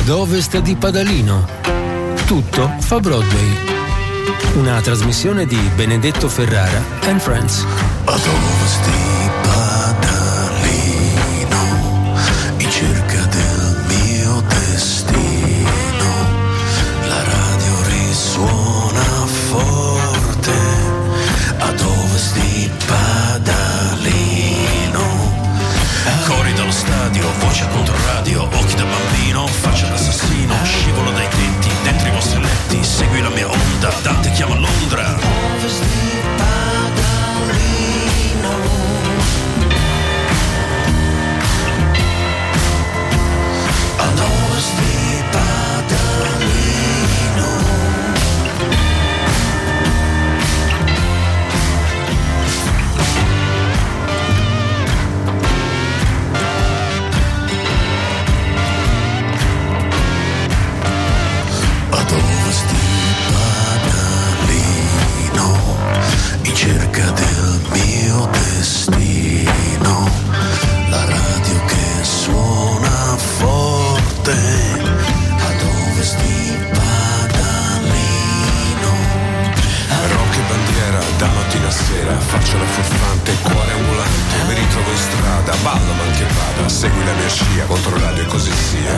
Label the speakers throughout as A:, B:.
A: ovest di Padalino. Tutto fa Broadway. Una trasmissione di Benedetto Ferrara and Friends.
B: Ad ovest di Padalino, in cerca del mio destino, la radio risuona forte. Ad ovest di Padalino, cori dallo stadio, voce contro radio, occhi da bambino, faccia d'assassino, scivolo dai tetti, dentro i vostri letti, segui la mia onda, Dante chiama Londra. Ovest di Padalino, ad ovest di Padalino. Ad ovest di Padalino, in cerca del mio destino, la radio che suona forte. Ad ovest di Padalino, rock e bandiera da mattina a sera, faccio la furfante, cuore ambulante, mi ritrovo in strada, ballo ma anche vada, segui la mia scia, contro radio e così sia.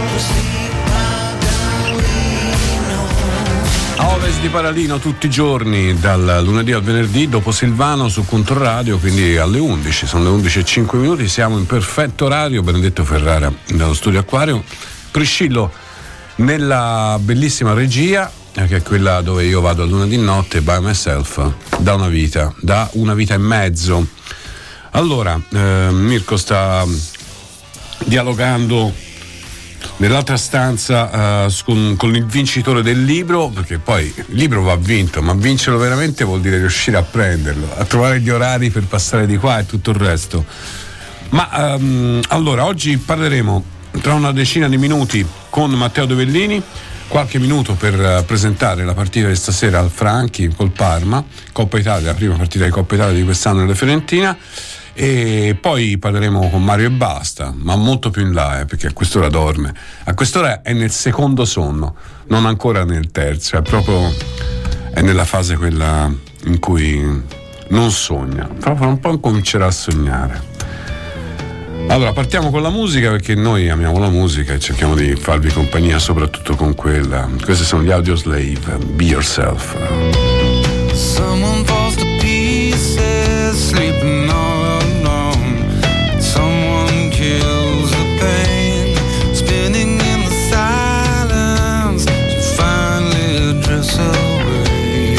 C: A ovest di Padalino tutti i giorni, dal lunedì al venerdì, dopo Silvano su Controradio, quindi alle 11, sono le 11:05, siamo in perfetto orario. Benedetto Ferrara dallo studio Acquario, Priscillo nella bellissima regia, che è quella dove io vado a lunedì notte by myself da una vita e mezzo. Allora, Mirko sta dialogando nell'altra stanza con il vincitore del libro, perché poi il libro va vinto, ma vincerlo veramente vuol dire riuscire a prenderlo, a trovare gli orari per passare di qua e tutto il resto. Ma allora, oggi parleremo tra una decina di minuti con Matteo Dovellini, qualche minuto per presentare la partita di stasera al Franchi col Parma, Coppa Italia, la prima partita di Coppa Italia di quest'anno nella Fiorentina. E poi parleremo con Mario e basta, ma molto più in là, perché a quest'ora dorme, a quest'ora è nel secondo sonno, non ancora nel terzo, è nella fase quella in cui non sogna, proprio un po' comincerà a sognare. Allora partiamo con la musica, perché noi amiamo la musica e cerchiamo di farvi compagnia soprattutto con quella. Questi sono gli Audioslave, Be Yourself.
D: Someone falls to pieces, sleeping all alone. Someone kills the pain, spinning in the silence to finally drifts away.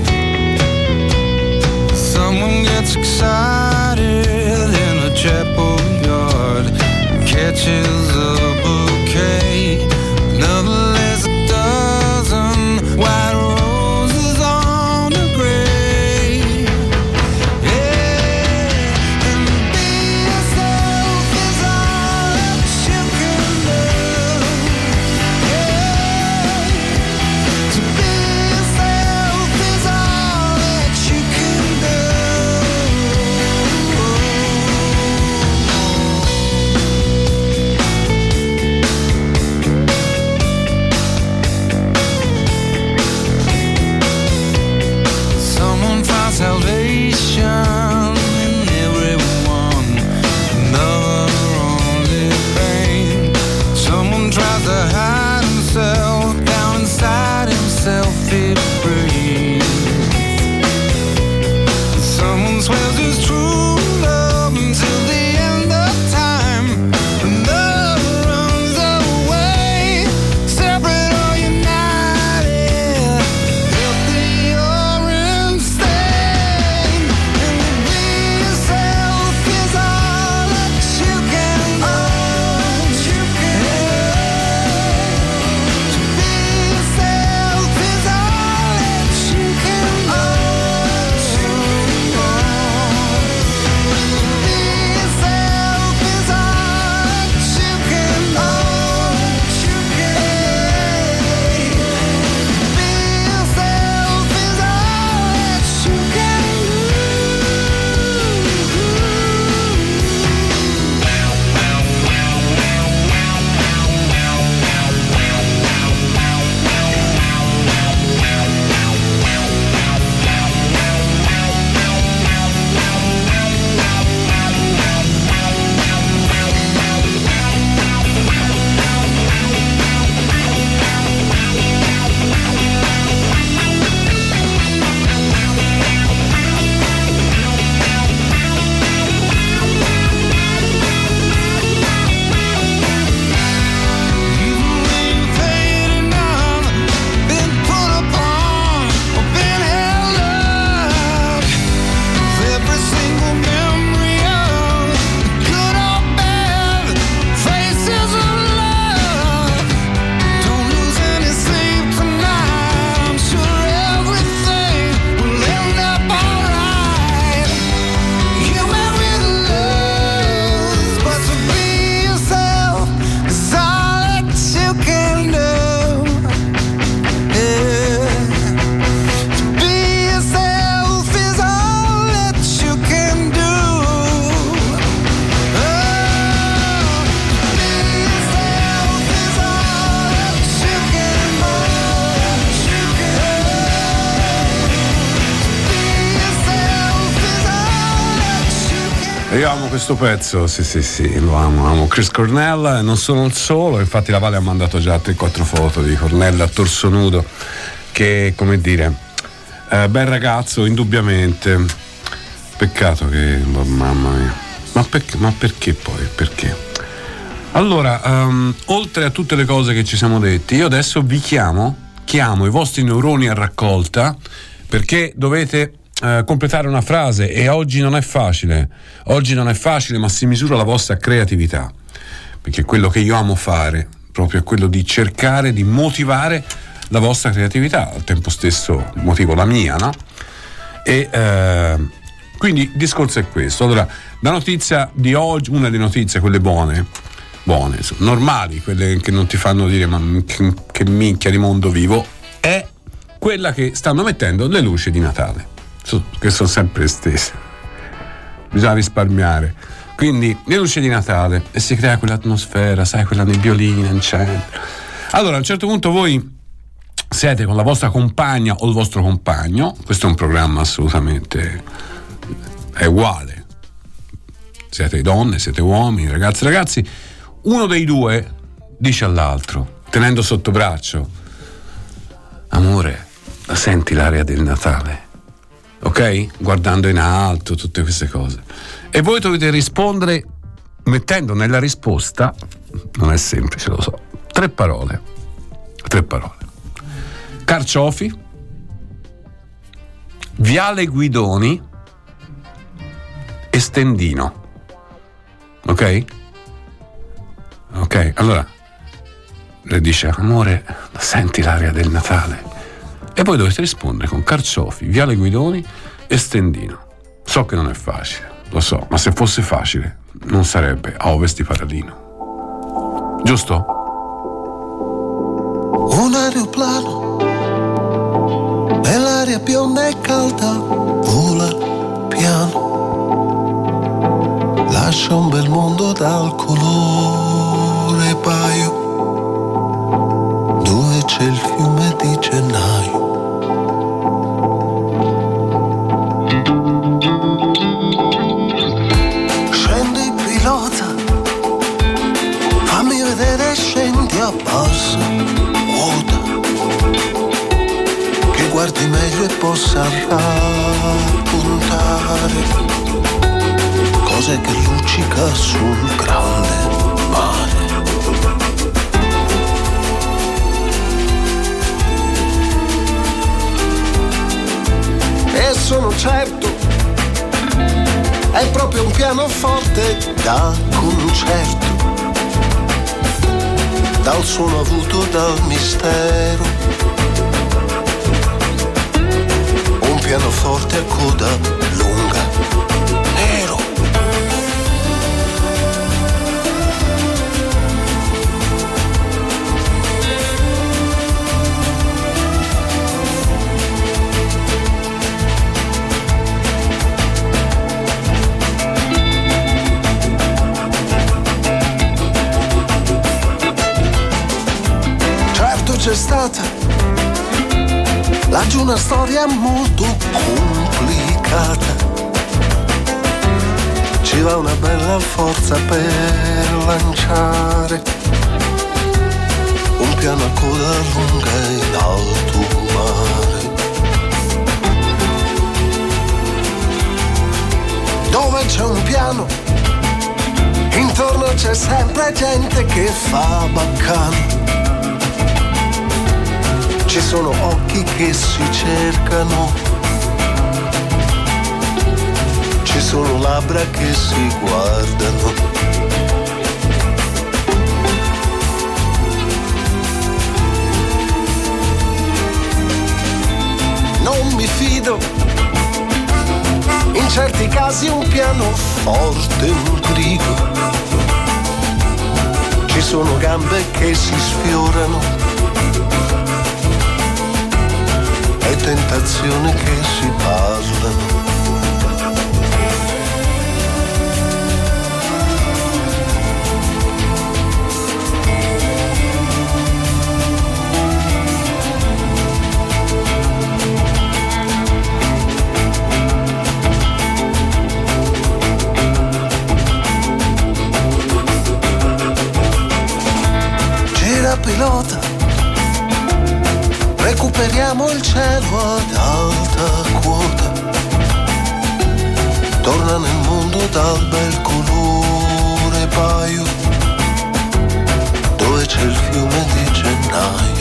D: Someone gets excited in a chapel yard, catches a bouquet, another lays a dozen white roses on the grave. Yeah, and be yourself is all that you can do. Yeah, to be yourself is all that you can do.
C: Io amo questo pezzo, sì, lo amo Chris Cornell, non sono il solo, infatti la Vale ha mandato già 3-4 foto di Cornell a torso nudo, che, come dire, bel ragazzo indubbiamente, peccato che, mamma mia, ma perché poi, perché? Allora, oltre a tutte le cose che ci siamo detti, io adesso vi chiamo i vostri neuroni a raccolta, perché dovete completare una frase, e oggi non è facile, ma si misura la vostra creatività, perché quello che io amo fare proprio è quello di cercare di motivare la vostra creatività, al tempo stesso motivo la mia, no? E quindi il discorso è questo. Allora, la notizia di oggi, una delle notizie, quelle buone, normali, quelle che non ti fanno dire ma che minchia di mondo vivo, è quella che stanno mettendo le luci di Natale, che sono sempre estese, bisogna risparmiare, quindi le luci di Natale, e si crea quell'atmosfera, sai, quella nebbiolina in centro. Allora a un certo punto voi siete con la vostra compagna o il vostro compagno, questo è un programma assolutamente, è uguale, siete donne, siete uomini, ragazzi, uno dei due dice all'altro, tenendo sotto braccio: amore, senti l'aria del Natale? Ok? Guardando in alto, tutte queste cose. E voi dovete rispondere mettendo nella risposta, non è semplice, lo so, 3 parole. Carciofi, Viale Guidoni e Stendino. Ok? Ok, allora le dice: amore, senti l'aria del Natale? E voi dovete rispondere con Carciofi, Viale Guidoni e Stendino. So che non è facile, lo so, ma se fosse facile non sarebbe a Ovest di Paradino, giusto?
D: Un aeroplano nell'aria bionda e calda vola piano, lascia un bel mondo dal colore paio, dove c'è il fiume di gennaio. Scendi pilota, fammi vedere, scendi a bassa quota, che guardi meglio e possa raccontare cose che luccica sul grande mare. E sono certo, è proprio un pianoforte da concerto, dal suono avuto dal mistero, un pianoforte a coda lunga, nero. C'è stata laggiù una storia molto complicata, ci va una bella forza per lanciare un piano a coda lunga in alto mare, dove c'è un piano intorno c'è sempre gente che fa baccano. Ci sono occhi che si cercano, ci sono labbra che si guardano. Non mi fido, in certi casi un pianoforte un grido. Ci sono gambe che si sfiorano e tentazioni che si parlano. pilota, recuperiamo il cielo ad alta quota. Torna nel mondo dal bel colore paio, dove c'è il fiume di gennaio.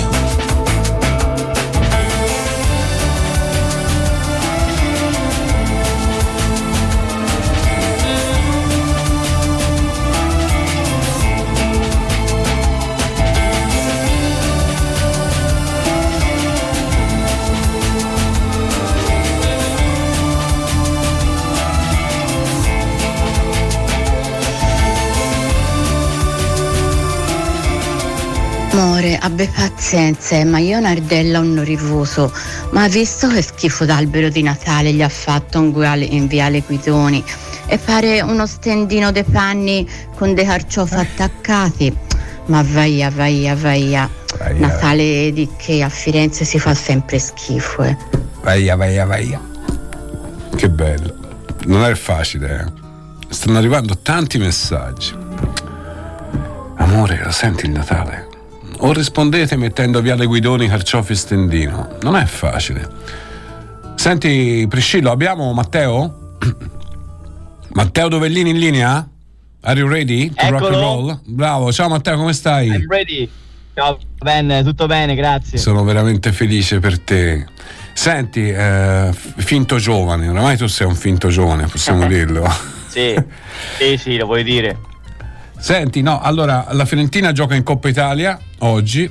E: Amore, abbi pazienza, ma io Nardella ho un rivoso. Ma visto che schifo d'albero di Natale gli ha fatto un guale in viale Guidoni e pare uno stendino de panni con dei carciofi attaccati. Ma vaia. Natale di che a Firenze si fa sempre schifo,
C: Vaia. Che bello. Non è facile, Stanno arrivando tanti messaggi. Amore, lo senti il Natale? O rispondete mettendo viale Guidoni, carciofi, stendino. Non è facile. Senti, Priscillo, abbiamo Matteo? Matteo Dovellini in linea? Are you ready to rock and roll? Bravo, ciao Matteo, come stai?
F: I'm ready. Ciao, bene, tutto bene, grazie.
C: Sono veramente felice per te. Senti, finto giovane, oramai tu sei un finto giovane, possiamo dirlo.
F: Sì, lo vuoi dire.
C: Senti, no, allora la Fiorentina gioca in Coppa Italia oggi,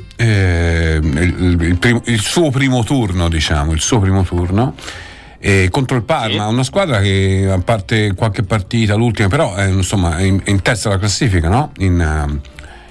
C: il suo primo turno, contro il Parma, una squadra che a parte qualche partita, l'ultima, però insomma è in terza alla classifica, no? In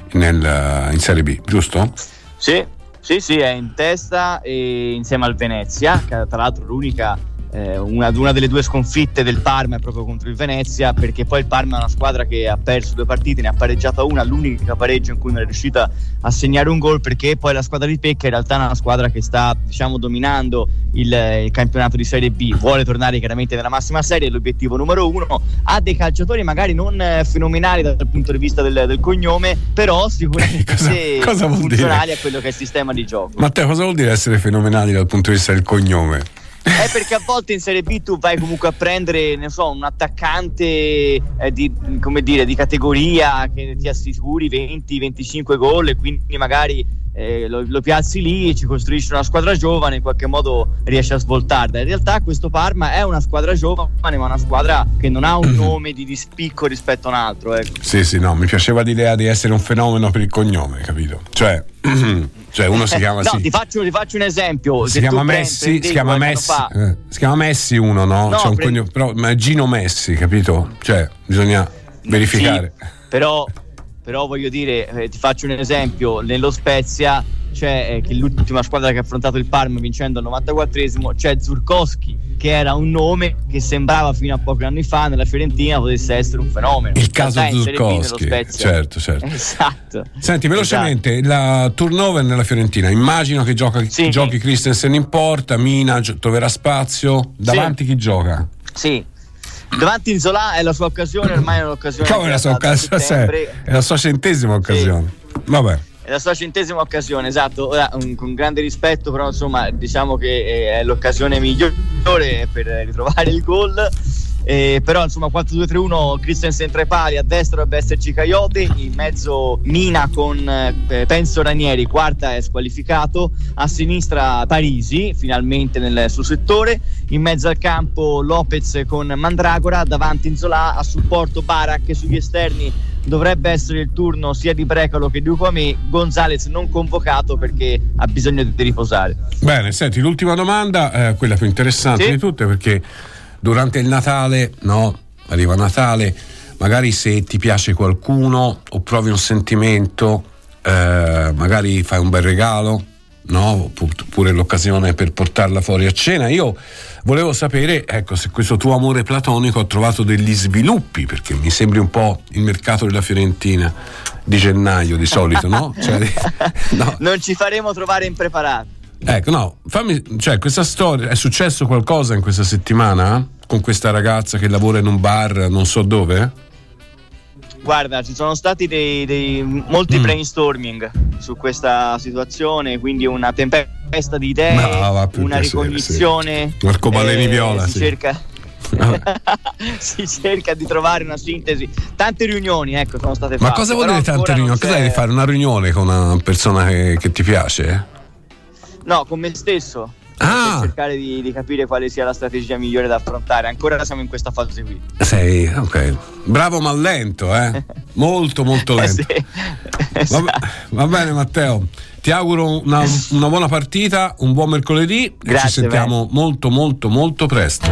C: Serie B, giusto?
F: Sì, è in testa e insieme al Venezia, che tra l'altro l'unica una delle due sconfitte del Parma è proprio contro il Venezia, perché poi il Parma è una squadra che ha perso 2 partite, ne ha pareggiata una, l'unica pareggio in cui non è riuscita a segnare un gol, perché poi la squadra di Pecca in realtà è una squadra che sta, diciamo, dominando il campionato di Serie B, vuole tornare chiaramente nella massima serie, è l'obiettivo numero 1, ha dei calciatori magari non fenomenali dal punto di vista del cognome, però sicuramente
C: cosa
F: funzionali a quello che è il sistema di gioco.
C: Matteo, cosa vuol dire essere fenomenali dal punto di vista del cognome?
F: È perché a volte in Serie B tu vai comunque a prendere, un attaccante di categoria che ti assicuri 20-25 gol e quindi magari lo piazzi lì e ci costruisci una squadra giovane, in qualche modo riesci a svoltarla. In realtà questo Parma è una squadra giovane, ma una squadra che non ha un nome di spicco rispetto a un altro, ecco.
C: Sì, no, mi piaceva l'idea di essere un fenomeno per il cognome, capito? Cioè uno si chiama
F: no, ti faccio un esempio.
C: Si chiama Messi, si chiama Messi uno, no? C'è un cognome, però ma è Gino Messi, capito? Cioè bisogna verificare.
F: Sì, però voglio dire, ti faccio un esempio, nello Spezia c'è che l'ultima squadra che ha affrontato il Parma vincendo al 94esimo, c'è Zurkowski, che era un nome che sembrava fino a pochi anni fa nella Fiorentina potesse essere un fenomeno.
C: Il caso Zurkowski, certo.
F: Esatto.
C: Senti, velocemente, la turnover nella Fiorentina, immagino che giochi Christensen in porta, Mina troverà spazio, davanti chi gioca?
F: Sì. Davanti Nzola è la sua occasione, ormai è un'occasione.
C: Come la sua occasione? È la sua 100ª occasione. Sì. Vabbè.
F: È la sua 100ª occasione, esatto. Ora, con grande rispetto, però insomma diciamo che è l'occasione migliore per ritrovare il gol. Però insomma 4-2-3-1, Christensen tra i pali, a destra dovrebbe esserci Coyote, in mezzo Mina con Penso Ranieri, quarta è squalificato, a sinistra Parisi finalmente nel suo settore, in mezzo al campo Lopez con Mandragora, davanti Nzola, a supporto Barak, sugli esterni dovrebbe essere il turno sia di Brecalo che di Uquamé, Gonzalez non convocato perché ha bisogno di riposare.
C: Bene, senti, l'ultima domanda, quella più interessante di tutte, perché durante il Natale, no? Arriva Natale, magari se ti piace qualcuno o provi un sentimento, magari fai un bel regalo, no? Oppure l'occasione per portarla fuori a cena. Io volevo sapere, ecco, se questo tuo amore platonico ha trovato degli sviluppi, perché mi sembri un po' il mercato della Fiorentina di gennaio di solito, no? No.
F: Non ci faremo trovare impreparati.
C: Ecco, no, questa storia, è successo qualcosa in questa settimana con questa ragazza che lavora in un bar non so dove?
F: Guarda, ci sono stati molti brainstorming su questa situazione, quindi una tempesta di idee, una ricognizione.
C: Arcobaleni viola,
F: si cerca si cerca di trovare una sintesi. Tante riunioni, ecco, sono state fatte.
C: Ma cosa vuol dire tante riunioni? Cosa devi fare? Una riunione con una persona che ti piace?
F: No, con me stesso. Per cercare di capire quale sia la strategia migliore da affrontare. Ancora siamo in questa fase qui.
C: Sei, ok. Bravo ma lento, molto molto lento.
F: Sì.
C: Va bene Matteo, ti auguro una buona partita, un buon mercoledì.
F: Grazie,
C: e ci sentiamo molto molto molto presto.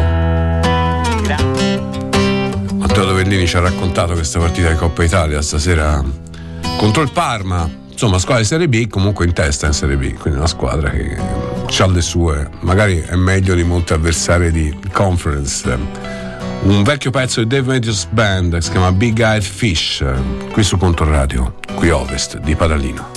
F: Grazie.
C: Matteo Dovellini ci ha raccontato questa partita di Coppa Italia stasera contro il Parma. Insomma, squadra di Serie B, comunque in testa in Serie B, quindi una squadra che ha le sue, magari è meglio di molti avversari di Conference. Un vecchio pezzo di Dave Matthews Band che si chiama Big Eyed Fish, qui su Controradio, qui ovest di Padalino.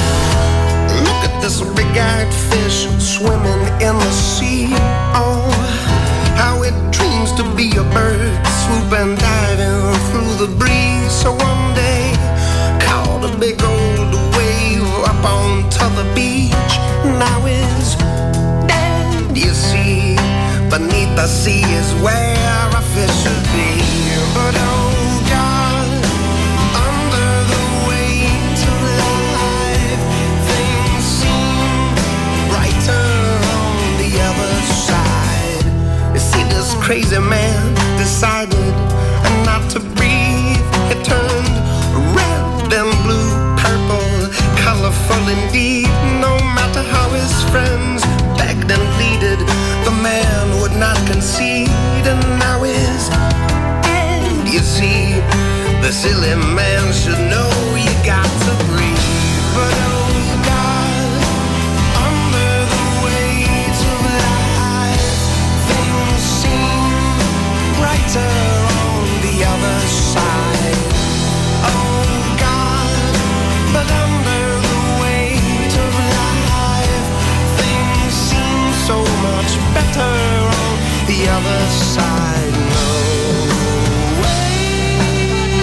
D: Look at this big-eyed fish swimming in the sea. Oh, how it dreams to be a bird, swooping, diving through the breeze. So one day, caught a big old wave up onto the beach. Now it's dead, you see. Beneath the sea is where a fish should be. But oh God, under the weight of life, things seem brighter on the other side. You see, this crazy man decided not to breathe. It turned red and blue, purple, colorful indeed. No matter how his friends begged and pleaded, the man would not concede. And now is dead, you see. The silly man should know you got to breathe. But oh God, under the weight of life, things seem brighter on the other side. Oh God, but under the weight of life, things seem so much better on the other side. No way,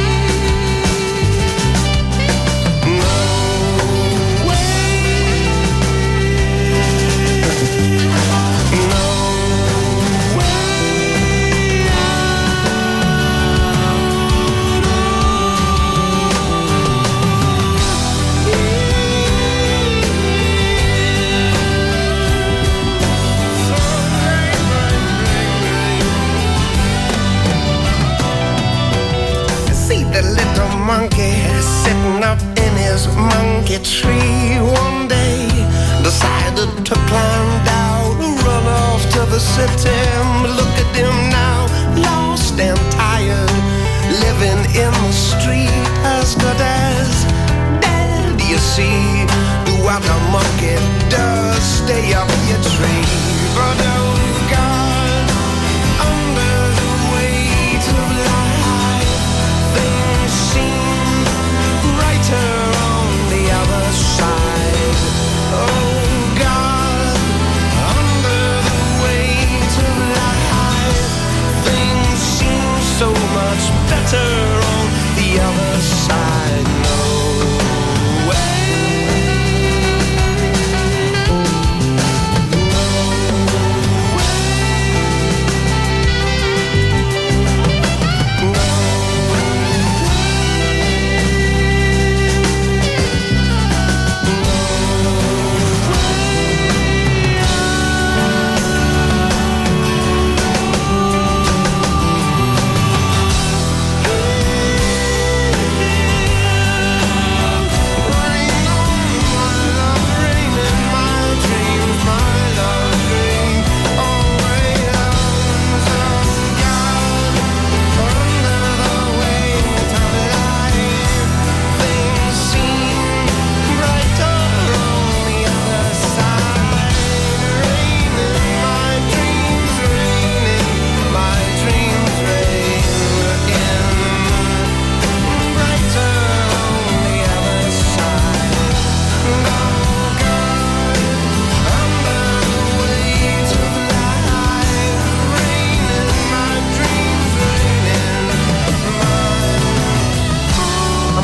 D: no way, no way See the little monkey sitting up in his monkey tree one day, decided to climb down, run off to the city. Look at him now, lost and tired, living in the street, as good as dead. You see, do what a monkey does, stay up your tree. But oh God, under the weight of life, things seem brighter on the other side. Oh God, under the weight of life, things seem so much better on the other side. No way, no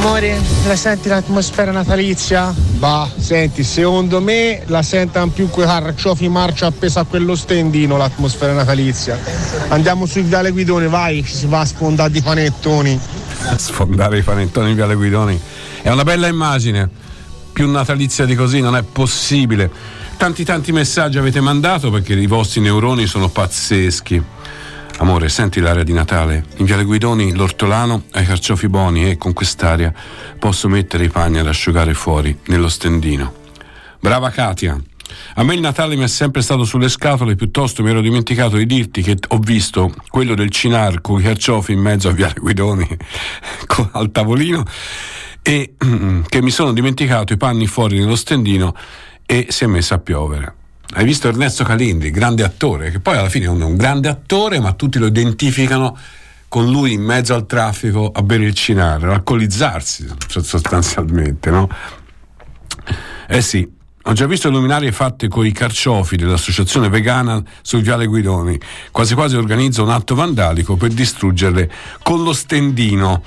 G: Amore, la senti l'atmosfera natalizia? Bah, senti, secondo me la sentono più quei carciofi marcia appesa a quello stendino l'atmosfera natalizia. Andiamo sul Viale Guidoni, vai, ci si va a sfondare i panettoni.
C: Sfondare i panettoni in Viale Guidoni è una bella immagine, più natalizia di così non è possibile. Tanti messaggi avete mandato perché i vostri neuroni sono pazzeschi. Amore, senti l'aria di Natale? In Viale Guidoni l'ortolano ha i carciofi buoni e con quest'aria posso mettere i panni ad asciugare fuori nello stendino. Brava Katia. A me il Natale mi è sempre stato sulle scatole, piuttosto mi ero dimenticato di dirti che ho visto quello del Cinar con i carciofi in mezzo a Viale Guidoni al tavolino e che mi sono dimenticato i panni fuori nello stendino e si è messo a piovere. Hai visto Ernesto Calindri, grande attore, che poi alla fine è un grande attore, ma tutti lo identificano con lui in mezzo al traffico a bere il Cinar, a alcolizzarsi sostanzialmente, no? Eh sì, ho già visto luminarie fatte con i carciofi dell'associazione vegana sul Viale Guidoni, quasi organizza un atto vandalico per distruggerle con lo stendino.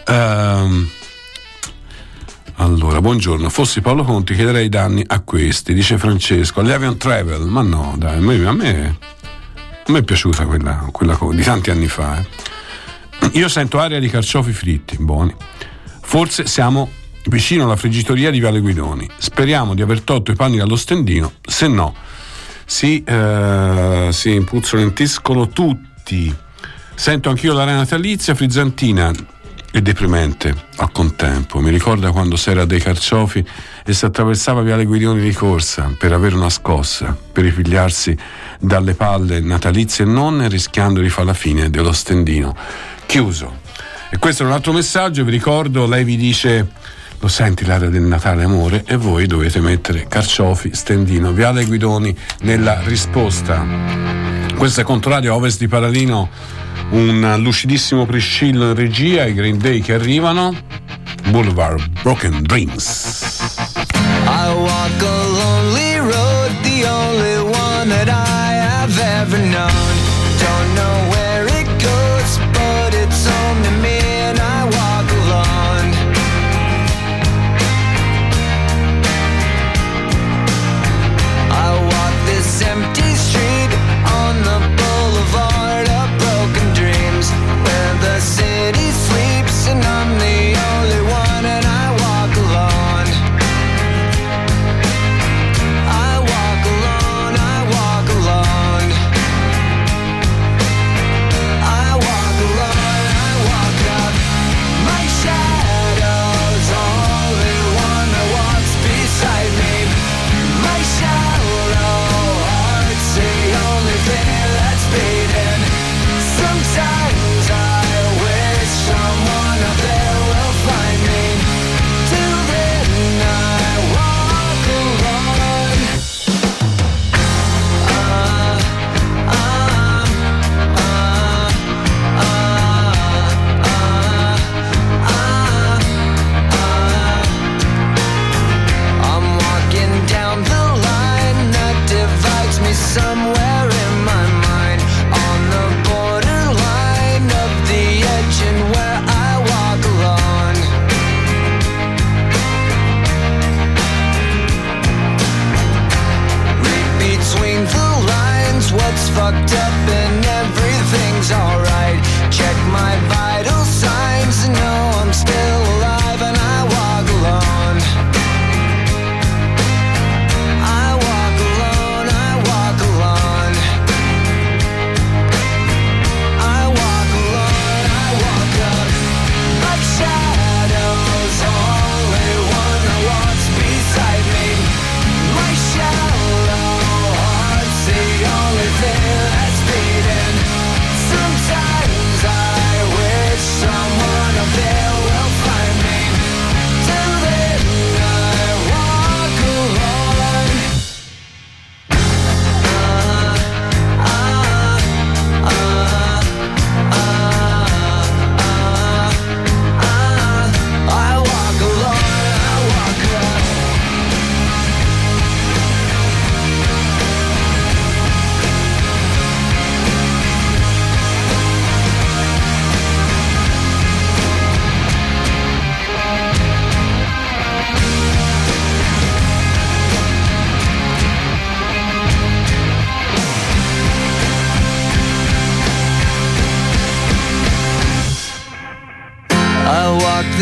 C: Allora, buongiorno, fossi Paolo Conti chiederei danni a questi, dice Francesco, agli Avion Travel, ma no, dai, a me è piaciuta quella di tanti anni fa. Io sento aria di carciofi fritti, buoni. Forse siamo vicino alla friggitoria di Viale Guidoni, speriamo di aver tolto i panni dallo stendino, se no si impuzzolentiscono tutti. Sento anch'io l'aria natalizia frizzantina e deprimente al contempo. Mi ricorda quando si era dei carciofi e si attraversava Viale Guidoni di corsa per avere una scossa, per ripigliarsi dalle palle natalizie e non, rischiando di fare la fine dello stendino chiuso. E questo è un altro messaggio, vi ricordo, lei vi dice: lo senti l'aria del Natale, amore? E voi dovete mettere carciofi, stendino, Viale Guidoni nella risposta. Questo è Controradio Ovest di Paralino, un lucidissimo Priscillo in regia, i Green Day che arrivano. Boulevard Broken Dreams.
H: I walk a lonely road, the only one that I have ever known. Don't know where it goes, but it's home to me and I walk alone. I walk this empty street on the boulevard of broken dreams, where the city sleeps and I'm the only one and I walk alone.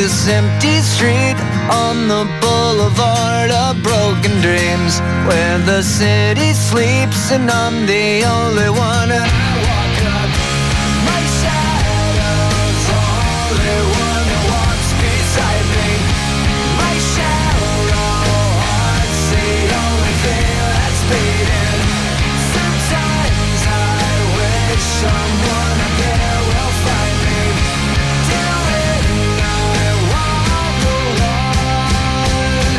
H: this empty street on the boulevard of broken dreams, where the city sleeps and I'm the only one. And I walk up, my shadow's the only one that walks beside me. My shallow heart's the only thing that's beating. Sometimes I wish someone up there will find me. Till then I walk alone.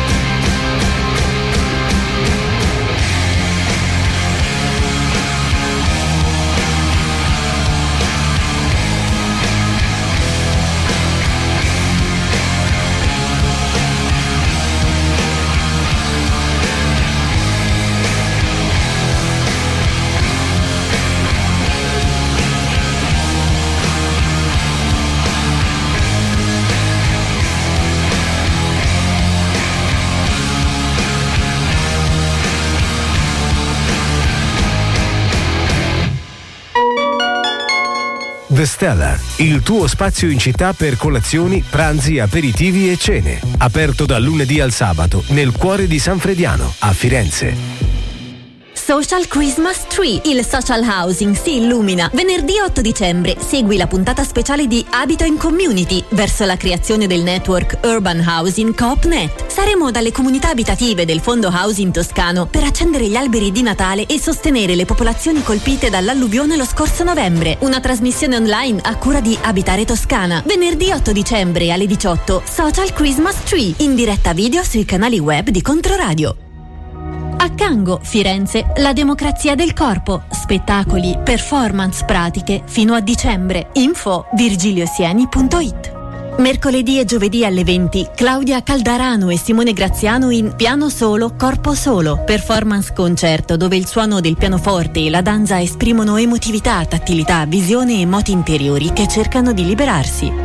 I: The Stellar, il tuo spazio in città per colazioni, pranzi, aperitivi e cene. Aperto dal lunedì al sabato nel cuore di San Frediano, a Firenze.
J: Social Christmas Tree, il social housing si illumina. Venerdì 8 dicembre segui la puntata speciale di Abito in Community verso la creazione del network Urban Housing CoopNet. Saremo dalle comunità abitative del Fondo Housing Toscano per accendere gli alberi di Natale e sostenere le popolazioni colpite dall'alluvione lo scorso novembre. Una trasmissione online a cura di Abitare Toscana. Venerdì 8 dicembre alle 18, Social Christmas Tree, in diretta video sui canali web di Controradio. A Cango, Firenze, la democrazia del corpo, spettacoli, performance pratiche fino a dicembre. Info virgiliosieni.it. Mercoledì e giovedì alle 20, Claudia Caldarano e Simone Graziano in Piano Solo, Corpo Solo, performance concerto dove il suono del pianoforte e la danza esprimono emotività, tattilità, visione e moti interiori che cercano di liberarsi.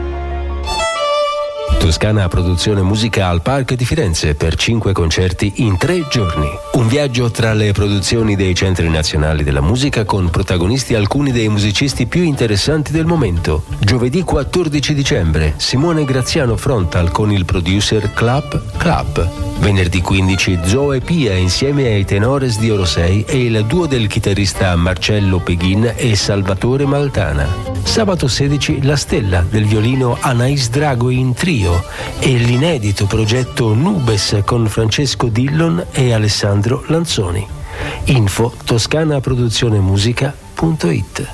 A: Toscana Produzione Musica al Park di Firenze per 5 concerti in 3 giorni. Un viaggio tra le produzioni dei centri nazionali della musica con protagonisti alcuni dei musicisti più interessanti del momento. Giovedì 14 dicembre, Simone Graziano frontal con il producer Club. Venerdì 15, Zoe Pia insieme ai tenores di Orosei e il duo del chitarrista Marcello Peghin e Salvatore Maltana. Sabato 16, La Stella del violino Anais Drago in trio e l'inedito progetto Nubes con Francesco Dillon e Alessandro Lanzoni. Info toscanaproduzionemusica.it.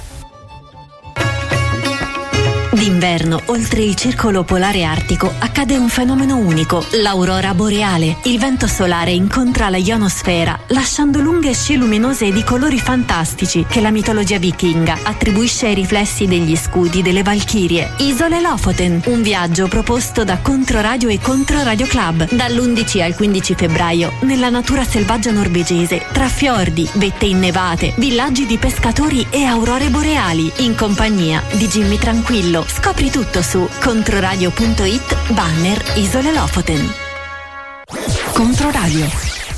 J: D'inverno, oltre il circolo polare artico, accade un fenomeno unico, l'aurora boreale. Il vento solare incontra la ionosfera, lasciando lunghe scie luminose di colori fantastici che la mitologia vichinga attribuisce ai riflessi degli scudi delle Valchirie. Isole Lofoten, un viaggio proposto da Controradio e Controradio Club, dall'11 al 15 febbraio, nella natura selvaggia norvegese, tra fiordi, vette innevate, villaggi di pescatori e aurore boreali, in compagnia di Jimmy Tranquillo. Scopri tutto su controradio.it banner Isole Lofoten. Controradio.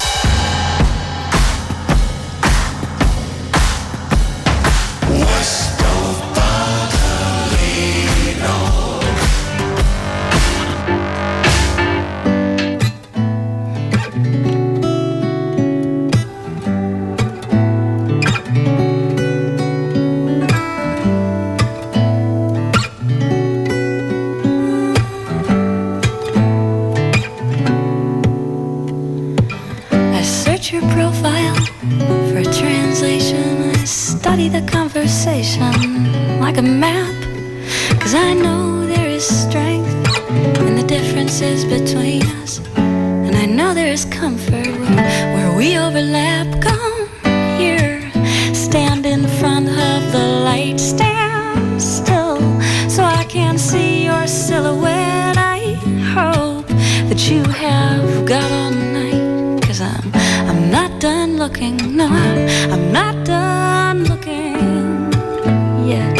K: Your profile for a translation. I study the conversation like a map, 'cause I know there is strength in the differences between us, and I know there is comfort where we overlap. Come here, stand in front of the light, stand still so I can see your silhouette. I hope that you have got all night, 'cause I'm not done looking, no, I'm not done looking yet.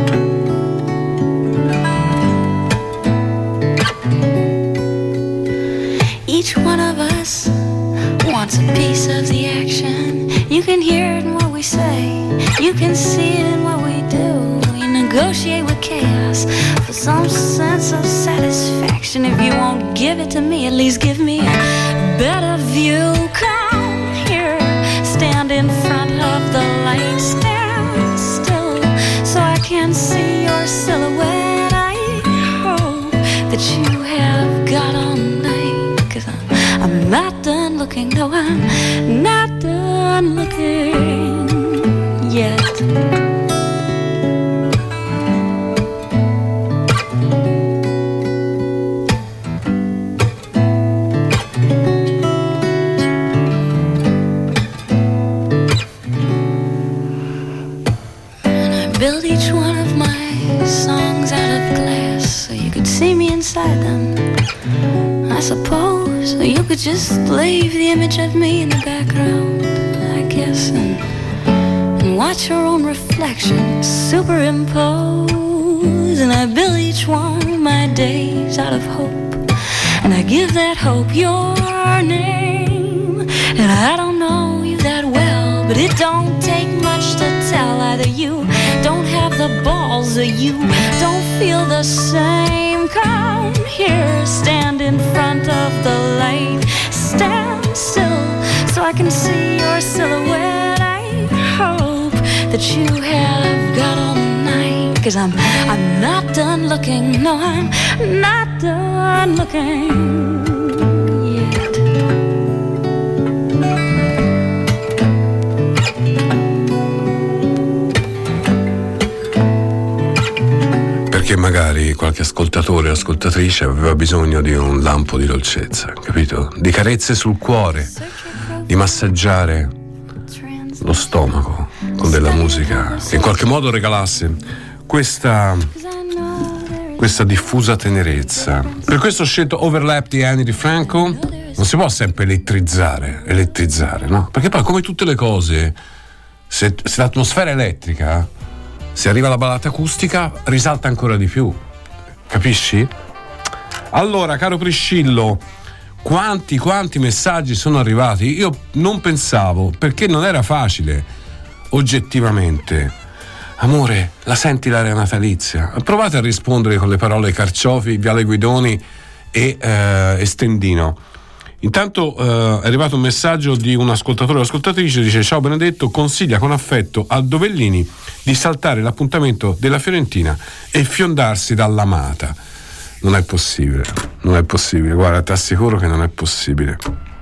K: Each one of us wants a piece of the action. You can hear it in what we say, you can see it in what we do. We negotiate with chaos for some sense of satisfaction. If you won't give it to me, at least give me a better view. Come here, stand in front of the light, stand still so I can see your silhouette. I hope that you have got all night, 'cause I'm not done looking, no, I'm not done looking yet. Build each one of my songs out of glass so you could see me inside them. I suppose you could just leave the image of me in the background, I guess, and watch your own reflection superimpose. And I build each one of my days out of hope, and I give that hope your name. And I don't know you that well, but it don't take much to tell. Either you don't have the balls or you don't feel the same. Come here, stand in front of the light, stand still so I can see your silhouette. I hope that you have got all night, 'cause I'm not done looking, no, I'm not done looking yet.
C: Perché magari qualche ascoltatore o ascoltatrice aveva bisogno di un lampo di dolcezza, capito? Di carezze sul cuore, di massaggiare lo stomaco con della musica che in qualche modo regalasse questa diffusa tenerezza. Per questo ho scelto Overlap di Ani DiFranco. Non si può sempre elettrizzare, no? Perché poi, come tutte le cose, se l'atmosfera è elettrica, se arriva la ballata acustica, risalta ancora di più. Capisci? Allora, caro Priscillo, quanti messaggi sono arrivati? Io non pensavo, perché non era facile, oggettivamente. Amore, la senti l'area natalizia? Provate a rispondere con le parole Carciofi, Viale Guidoni e Stendino. Intanto è arrivato un messaggio di un ascoltatore o ascoltatrice, dice: ciao Benedetto, consiglia con affetto a Dovellini di saltare l'appuntamento della Fiorentina e fiondarsi dall'amata. Non è possibile, guarda, ti assicuro che non è possibile.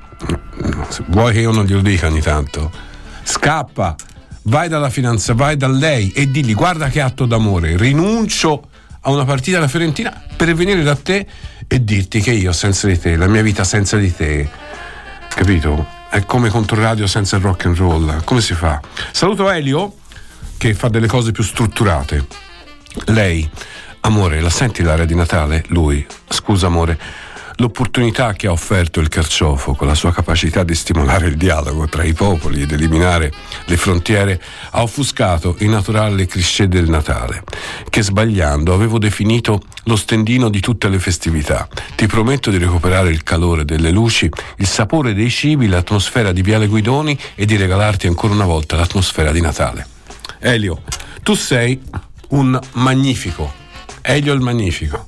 C: Vuoi che io non glielo dica ogni tanto? Scappa, vai dalla fidanzata, vai da lei e digli: guarda che atto d'amore, rinuncio a una partita alla Fiorentina per venire da te e dirti che io senza di te, la mia vita senza di te, capito? È come Controradio senza il rock and roll. Come si fa? Saluto Elio, che fa delle cose più strutturate. Lei: amore, la senti l'area di Natale? Lui: scusa amore, l'opportunità che ha offerto il Carciofo con la sua capacità di stimolare il dialogo tra i popoli ed eliminare le frontiere ha offuscato i naturali cliché del Natale, che sbagliando avevo definito lo stendino di tutte le festività. Ti prometto di recuperare il calore delle luci, il sapore dei cibi, l'atmosfera di Viale Guidoni e di regalarti ancora una volta l'atmosfera di Natale. Elio, tu sei un magnifico. Elio il magnifico.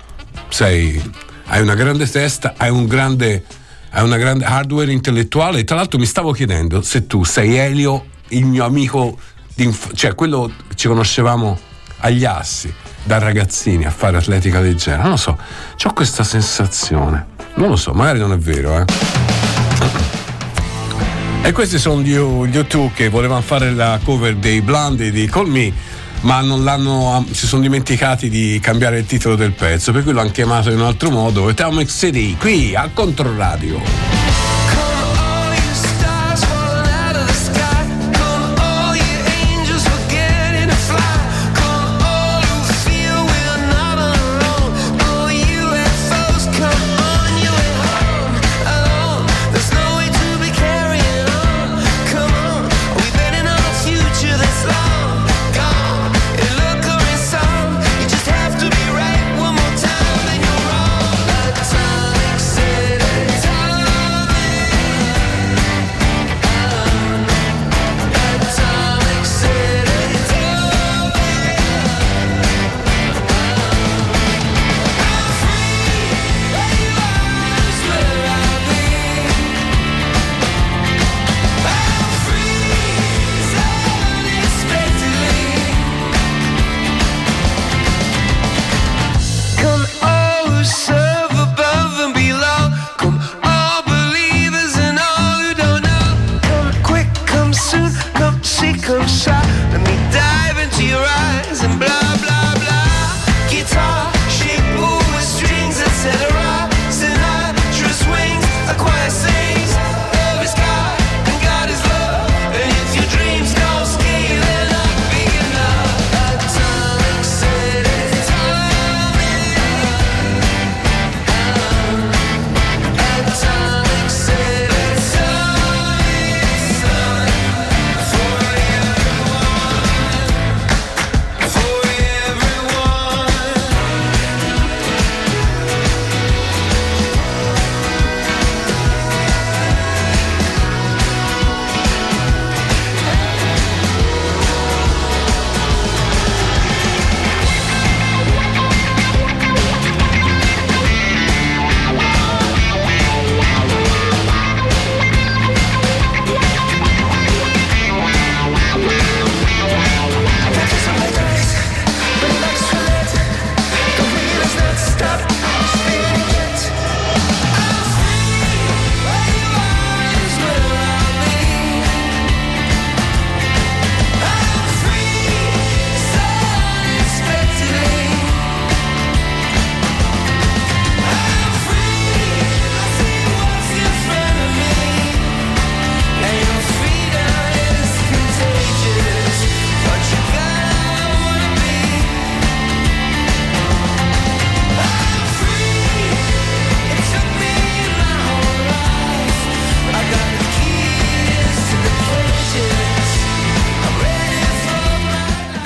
C: Hai una grande testa, hai una grande hardware intellettuale. E tra l'altro mi stavo chiedendo se tu sei Elio, il mio amico, cioè quello ci conoscevamo agli Assi, da ragazzini a fare atletica leggera. Non lo so, c'ho questa sensazione. Non lo so, magari non è vero, E questi sono gli U2 che volevano fare la cover dei Blondie di Call Me, ma si sono dimenticati di cambiare il titolo del pezzo, per cui l'hanno chiamato in un altro modo. Atomic City, qui al Controradio.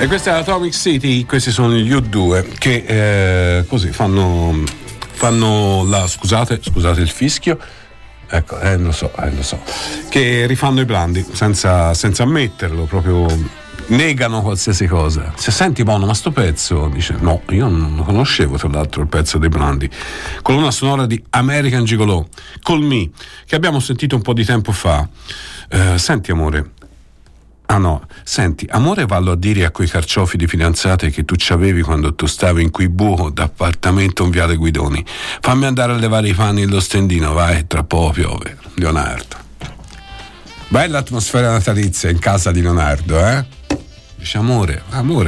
C: E questa è Atomic City, questi sono gli U2 che così fanno la scusate il fischio, ecco, lo so, che rifanno i Blandi senza ammetterlo, proprio negano qualsiasi cosa. Se senti Bono, ma sto pezzo, dice no, io non lo conoscevo, tra l'altro il pezzo dei Blandi, colonna sonora di American Gigolo, Call Me, che abbiamo sentito un po' di tempo fa. Senti amore, senti, amore, vallo a dire a quei carciofi di fidanzate che tu c'avevi quando tu stavi in quel buco d'appartamento in Viale Guidoni. Fammi andare a levare i panni e lo stendino, vai, tra poco piove. Leonardo. Bella atmosfera natalizia in casa di Leonardo, Dice amore.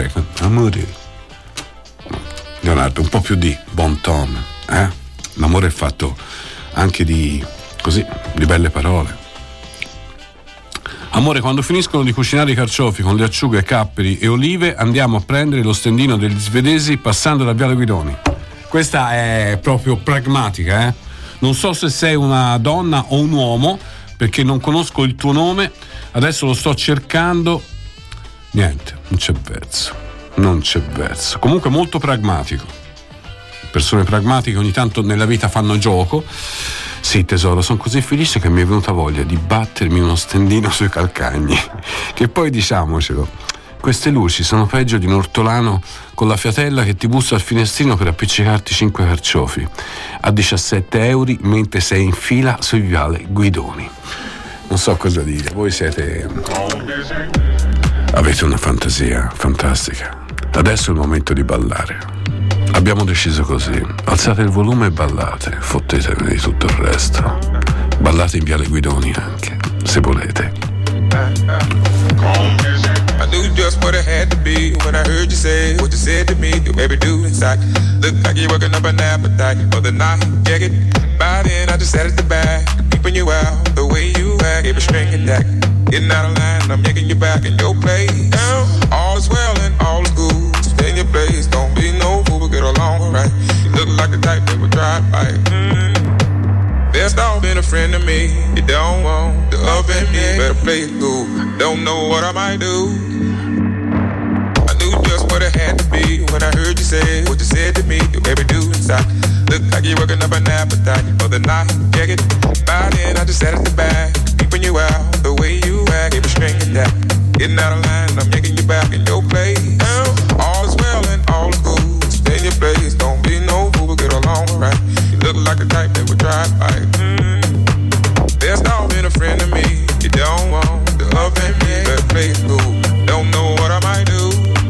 C: Leonardo, un po' più di bon ton, L'amore è fatto anche di belle parole. Amore, quando finiscono di cucinare i carciofi con le acciughe, capperi e olive, andiamo a prendere lo stendino degli svedesi passando da Viale Guidoni. Questa è proprio pragmatica, Non so se sei una donna o un uomo, perché non conosco il tuo nome, adesso lo sto cercando. Niente, non c'è verso. Comunque molto pragmatico. Persone pragmatiche ogni tanto nella vita fanno gioco. Sì tesoro, sono così felice che mi è venuta voglia di battermi uno stendino sui calcagni. Che poi diciamocelo, queste luci sono peggio di un ortolano con la fiatella che ti bussa al finestrino per appiccicarti 5 carciofi a 17 euro mentre sei in fila sui Viale Guidoni. Non so cosa dire, voi avete una fantasia fantastica. Adesso è il momento di ballare. Abbiamo deciso così: alzate il volume e ballate, fottetevi di tutto il resto. Ballate in Viale Guidoni anche, se volete.
L: I knew just what it had to be when I heard you say what you said to me. You baby do inside. Look like you're working up an appetite for the night. Yeah, get by then I just sat at the back, peeping you out the way you act. Gave a string attack, getting out of line. I'm yanking you back in your place. Now all is well and all is good. Stay in your place, don't be no fool, but get along right. You look like the type that would drive by. Best off been a friend to me. You don't want the up in me, better play it cool. Don't know what I might do. I knew just what it had to be when I heard you say what you said to me. You baby do inside. Look like you're working up an appetite for the night. Yeah, get by then I just sat at the back, peeping you out the way you act. Gave a string attack, getting out of line. I'm yanking you back in your place. Now all is well and all is good. Stay in your place, don't be no fool, but get along right. You look like the type that would drive by. There's not been a friend to me. You don't want the up in me, better play it cool. Don't know what I might do.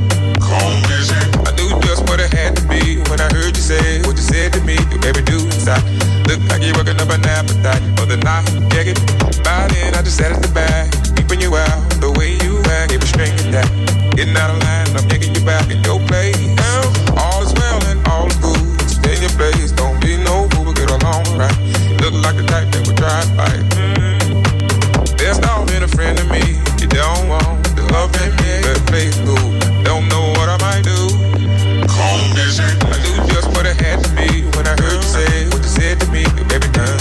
L: I knew just what it had to be when I heard you say what you said to me. You baby do inside. Look like you're working up an appetite for the night. Yeah, get by then I just sat at the back, peeping you out the way you act. Gave a string attack, getting out of line. I'm yanking you back in your place. Now all is well and all is good. Stay in your place, don't be no fool, but get along right. You look like the type that would drive by. There's not been a friend to me. You don't want the love in me, better play it cool. Don't know what I might do. I knew just what it had to be when I heard you say what you said to me. Every time,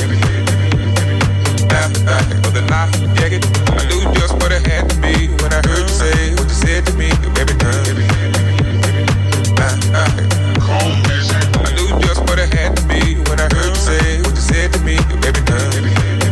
L: for the night, yeah, I knew just what it had to be when I heard you say what you said to me. Every time, I knew just what it had to be when I heard you say what you said to me. Every time.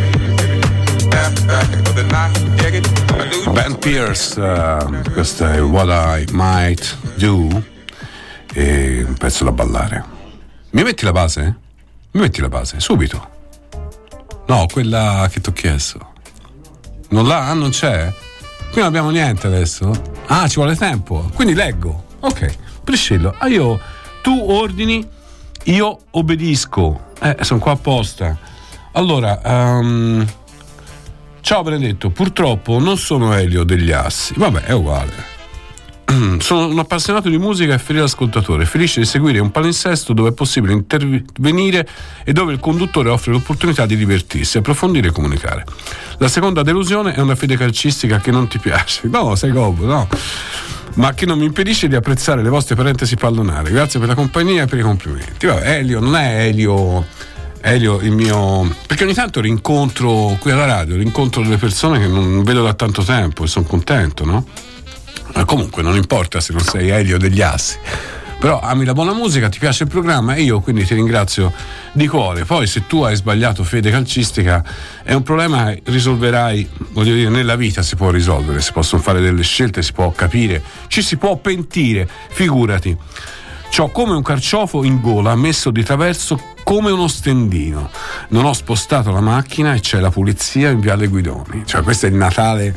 C: Ben Pierce, questo è What I Might Do, e un pezzo da ballare. Mi metti la base? Mi metti la base, subito. No, quella che ti ho chiesto. Non l'ha? Non c'è? Qui non abbiamo niente adesso? Ah, ci vuole tempo. Quindi leggo. Ok, Priscillo, tu ordini, io obbedisco. Sono qua apposta. Allora, ciao Benedetto, purtroppo non sono Elio degli Assi. Vabbè, è uguale. Sono un appassionato di musica e fedele ascoltatore, felice di seguire un palinsesto dove è possibile intervenire e dove il conduttore offre l'opportunità di divertirsi, approfondire e comunicare. La seconda delusione è una fede calcistica che non ti piace. No, sei gobbo, no. Ma che non mi impedisce di apprezzare le vostre parentesi pallonare. Grazie per la compagnia e per i complimenti. Vabbè, Elio non è Elio il mio, perché ogni tanto rincontro qui alla radio delle persone che non vedo da tanto tempo e sono contento, no? Ma comunque non importa se non sei Elio degli Assi, però ami la buona musica, ti piace il programma e io quindi ti ringrazio di cuore. Poi se tu hai sbagliato fede calcistica è un problema che risolverai, voglio dire, nella vita si può risolvere, si possono fare delle scelte, si può capire, ci si può pentire, figurati. C'ho come un carciofo in gola messo di traverso come uno stendino, non ho spostato la macchina e c'è la pulizia in Viale Guidoni. Cioè questo è il Natale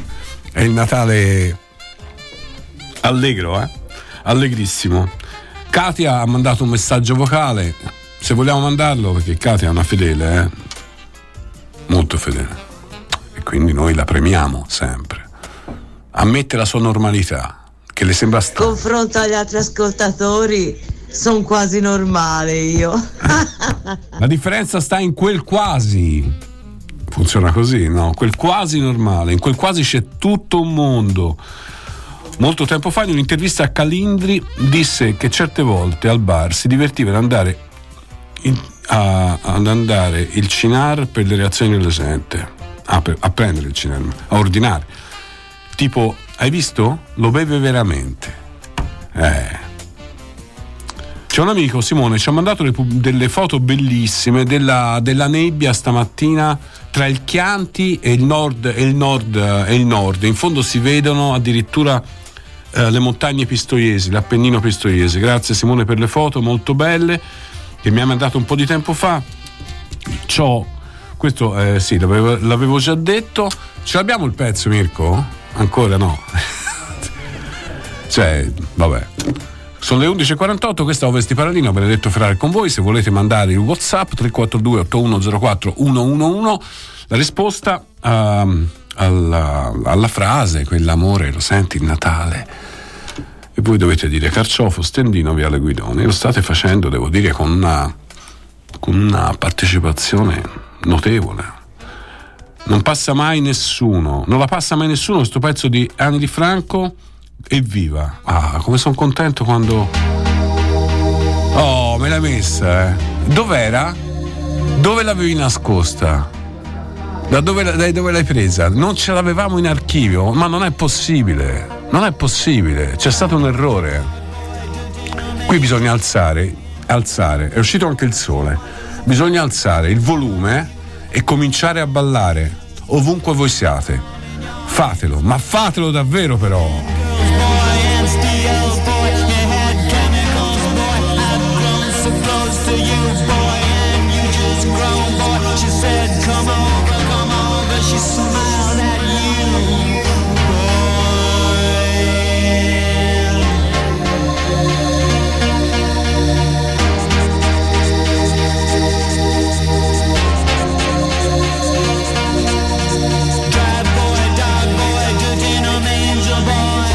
C: allegro, allegrissimo. Katia ha mandato un messaggio vocale, se vogliamo mandarlo, perché Katia è una fedele, molto fedele, e quindi noi la premiamo sempre. Ammette la sua normalità, che le sembra strana.
M: Confronto agli altri ascoltatori sono quasi normale io.
C: La differenza sta in quel quasi. Funziona così, no? Quel quasi normale, in quel quasi c'è tutto un mondo. Molto tempo fa in un'intervista a Calindri disse che certe volte al bar si divertiva ad andare il Cinar per le reazioni della gente, a prendere il Cinar, a ordinare, tipo, hai visto? Lo beve veramente. C'è un amico, Simone, ci ha mandato delle foto bellissime della nebbia stamattina tra il Chianti e il nord. In fondo si vedono addirittura le montagne pistoiesi, l'Appennino pistoiese. Grazie Simone per le foto molto belle che mi ha mandato un po' di tempo fa. Questo sì, l'avevo già detto. Ce l'abbiamo il pezzo, Mirko? Ancora no. Cioè, vabbè. Sono le 11.48, questa è Ovest Paralino, Benedetto Ferrari con voi. Se volete mandare il WhatsApp 342 8104 111, la risposta alla frase, quell'amore lo senti il Natale, e voi dovete dire carciofo, stendino, Viale Guidoni. Lo state facendo, devo dire, con una partecipazione notevole. Non la passa mai nessuno questo pezzo di Ani Di Franco. Evviva! Come sono contento quando me l'hai messa, Dov'era? Dove l'avevi nascosta? Da dove l'hai presa? Non ce l'avevamo in archivio, ma non è possibile, c'è stato un errore. Qui bisogna alzare, è uscito anche il sole, bisogna alzare il volume e cominciare a ballare ovunque voi siate. Fatelo, ma fatelo davvero però.
H: Boy,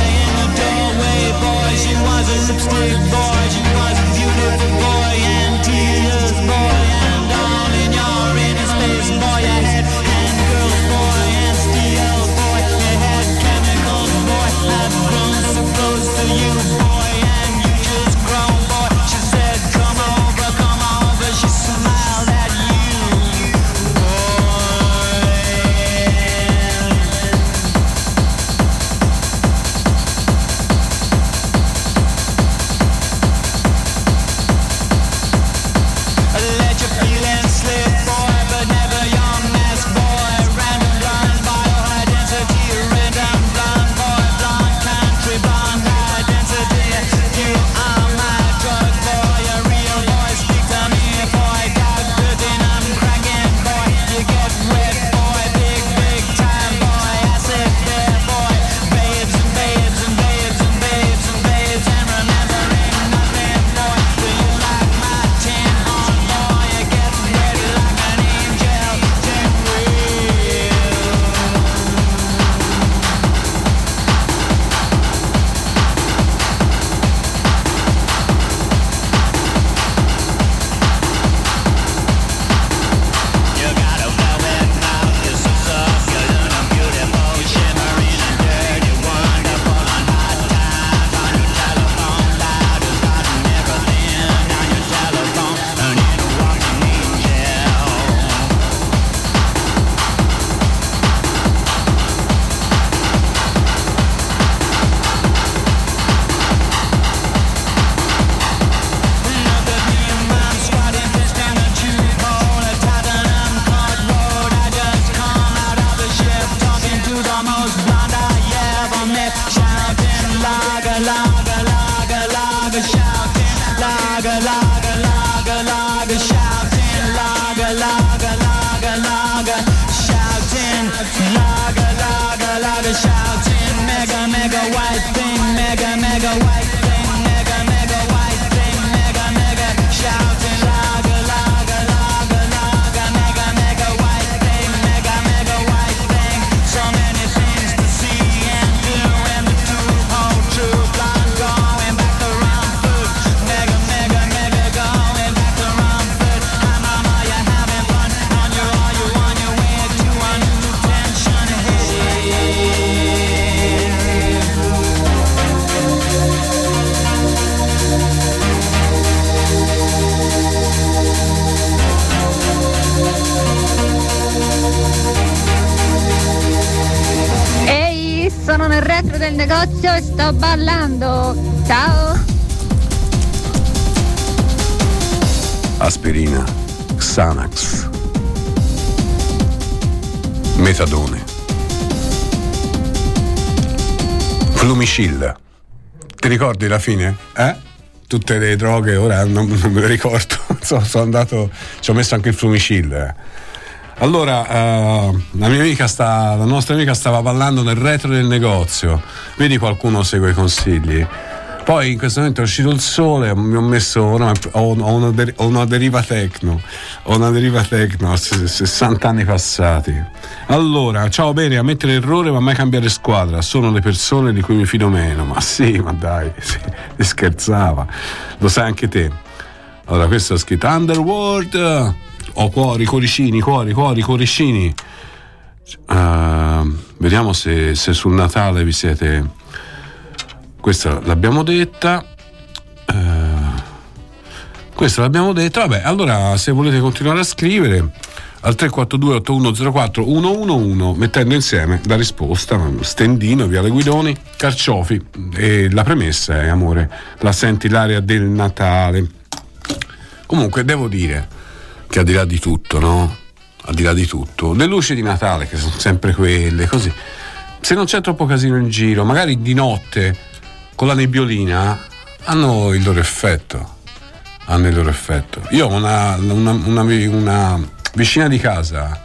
H: shouting, lager, lager, lager, shouting, mega, mega white thing, mega, mega white thing, mega, mega white thing, mega, mega shouting, lager, lager, lager, lager, mega, mega white thing, mega, mega white thing. So many things to see and do, and the two-hole truth, like going back to round food, mega, mega, mega going back to round food. Hi mama, you're having fun on your all you on your way to a new tension hit.
N: Ehi, sono nel retro del negozio e sto ballando. Ciao.
C: Aspirina, Xanax, metadone, Flumicilla. Ti ricordi la fine? Tutte le droghe, ora non me le ricordo. Sono andato, ci ho messo anche il Flumicilla. Allora, la nostra amica stava ballando nel retro del negozio. Vedi, qualcuno segue i consigli. Poi in questo momento è uscito il sole, mi ho messo, ho una deriva techno, a 60 anni passati. Allora, ciao, bene, ammettere l'errore ma mai cambiare squadra, sono le persone di cui mi fido meno. Ma sì, ma dai, si scherzava, lo sai anche te. Allora, questo è scritto Underworld, cuori, cuoricini, cuoricini. Vediamo se sul Natale vi siete... Questa l'abbiamo detta, vabbè, allora se volete continuare a scrivere al 342-8104-111 mettendo insieme la risposta, Stendino, Viale Guidoni, Carciofi, e la premessa è amore, la senti l'aria del Natale. Comunque devo dire che al di là di tutto, no? Al di là di tutto, le luci di Natale, che sono sempre quelle, così, se non c'è troppo casino in giro, magari di notte con la nebbiolina, hanno il loro effetto. Io ho una vicina di casa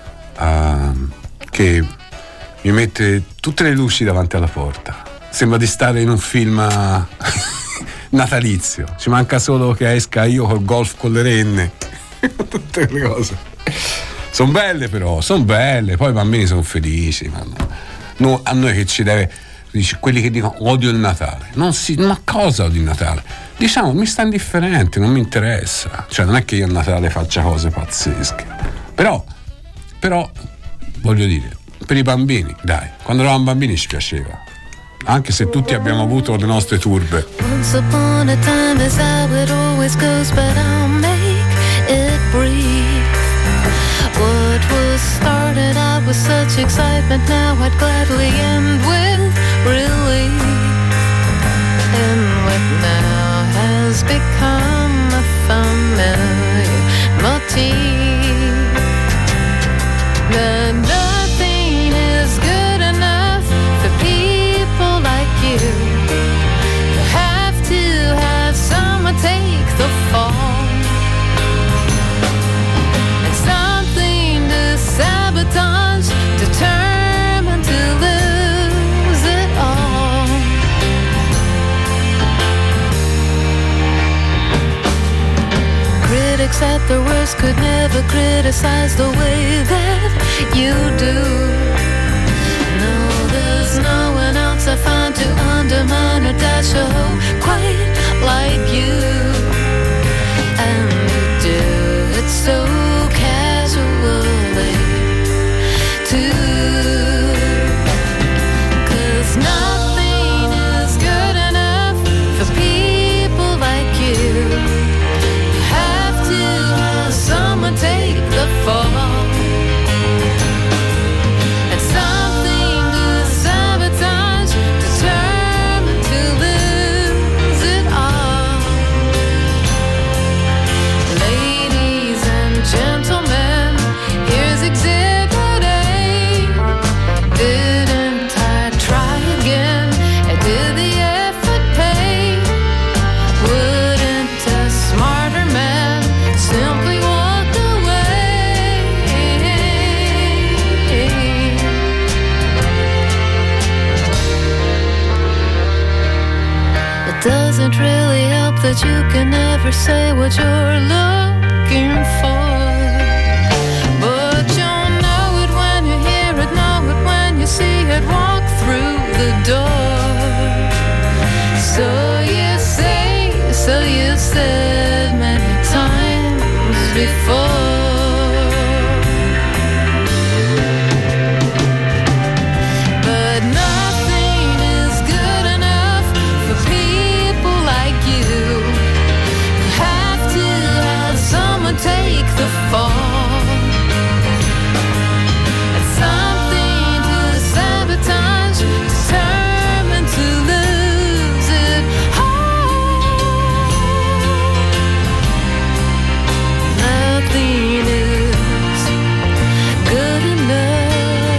C: che mi mette tutte le luci davanti alla porta. Sembra di stare in un film natalizio. Ci manca solo che esca io col golf con le renne. Tutte le cose. Sono belle però, poi i bambini sono felici. A noi che ci deve... quelli che dicono odio il Natale, ma cosa odio il Natale? Diciamo, mi sta indifferente, non mi interessa, cioè non è che io a Natale faccia cose pazzesche, però voglio dire, per i bambini, dai, quando eravamo bambini ci piaceva, anche se tutti abbiamo avuto le nostre turbe.
K: Once upon a time is how it always goes, but I'll make it brief. What was started out with such excitement, now I'd gladly end with relief. And what now has become a familiar motif, that nothing is good enough for people like you. You have to have someone take the fall. Sabotage, determined to lose it all. Critics at their worst could never criticize the way that you do. No, there's no one else I find to undermine or dash a hope quite like you. And you do it so casually too, 'cause nothing is good enough for people like you. You have to have someone take the fall, and something to sabotage, determined to lose.
O: that you can never say what you're looking for. But you'll know it when you hear it, know it when you see it, walk through the door. So you say, so you said many times before. Take the fall. It's something to sabotage, determined to lose it all. Nothing is good enough.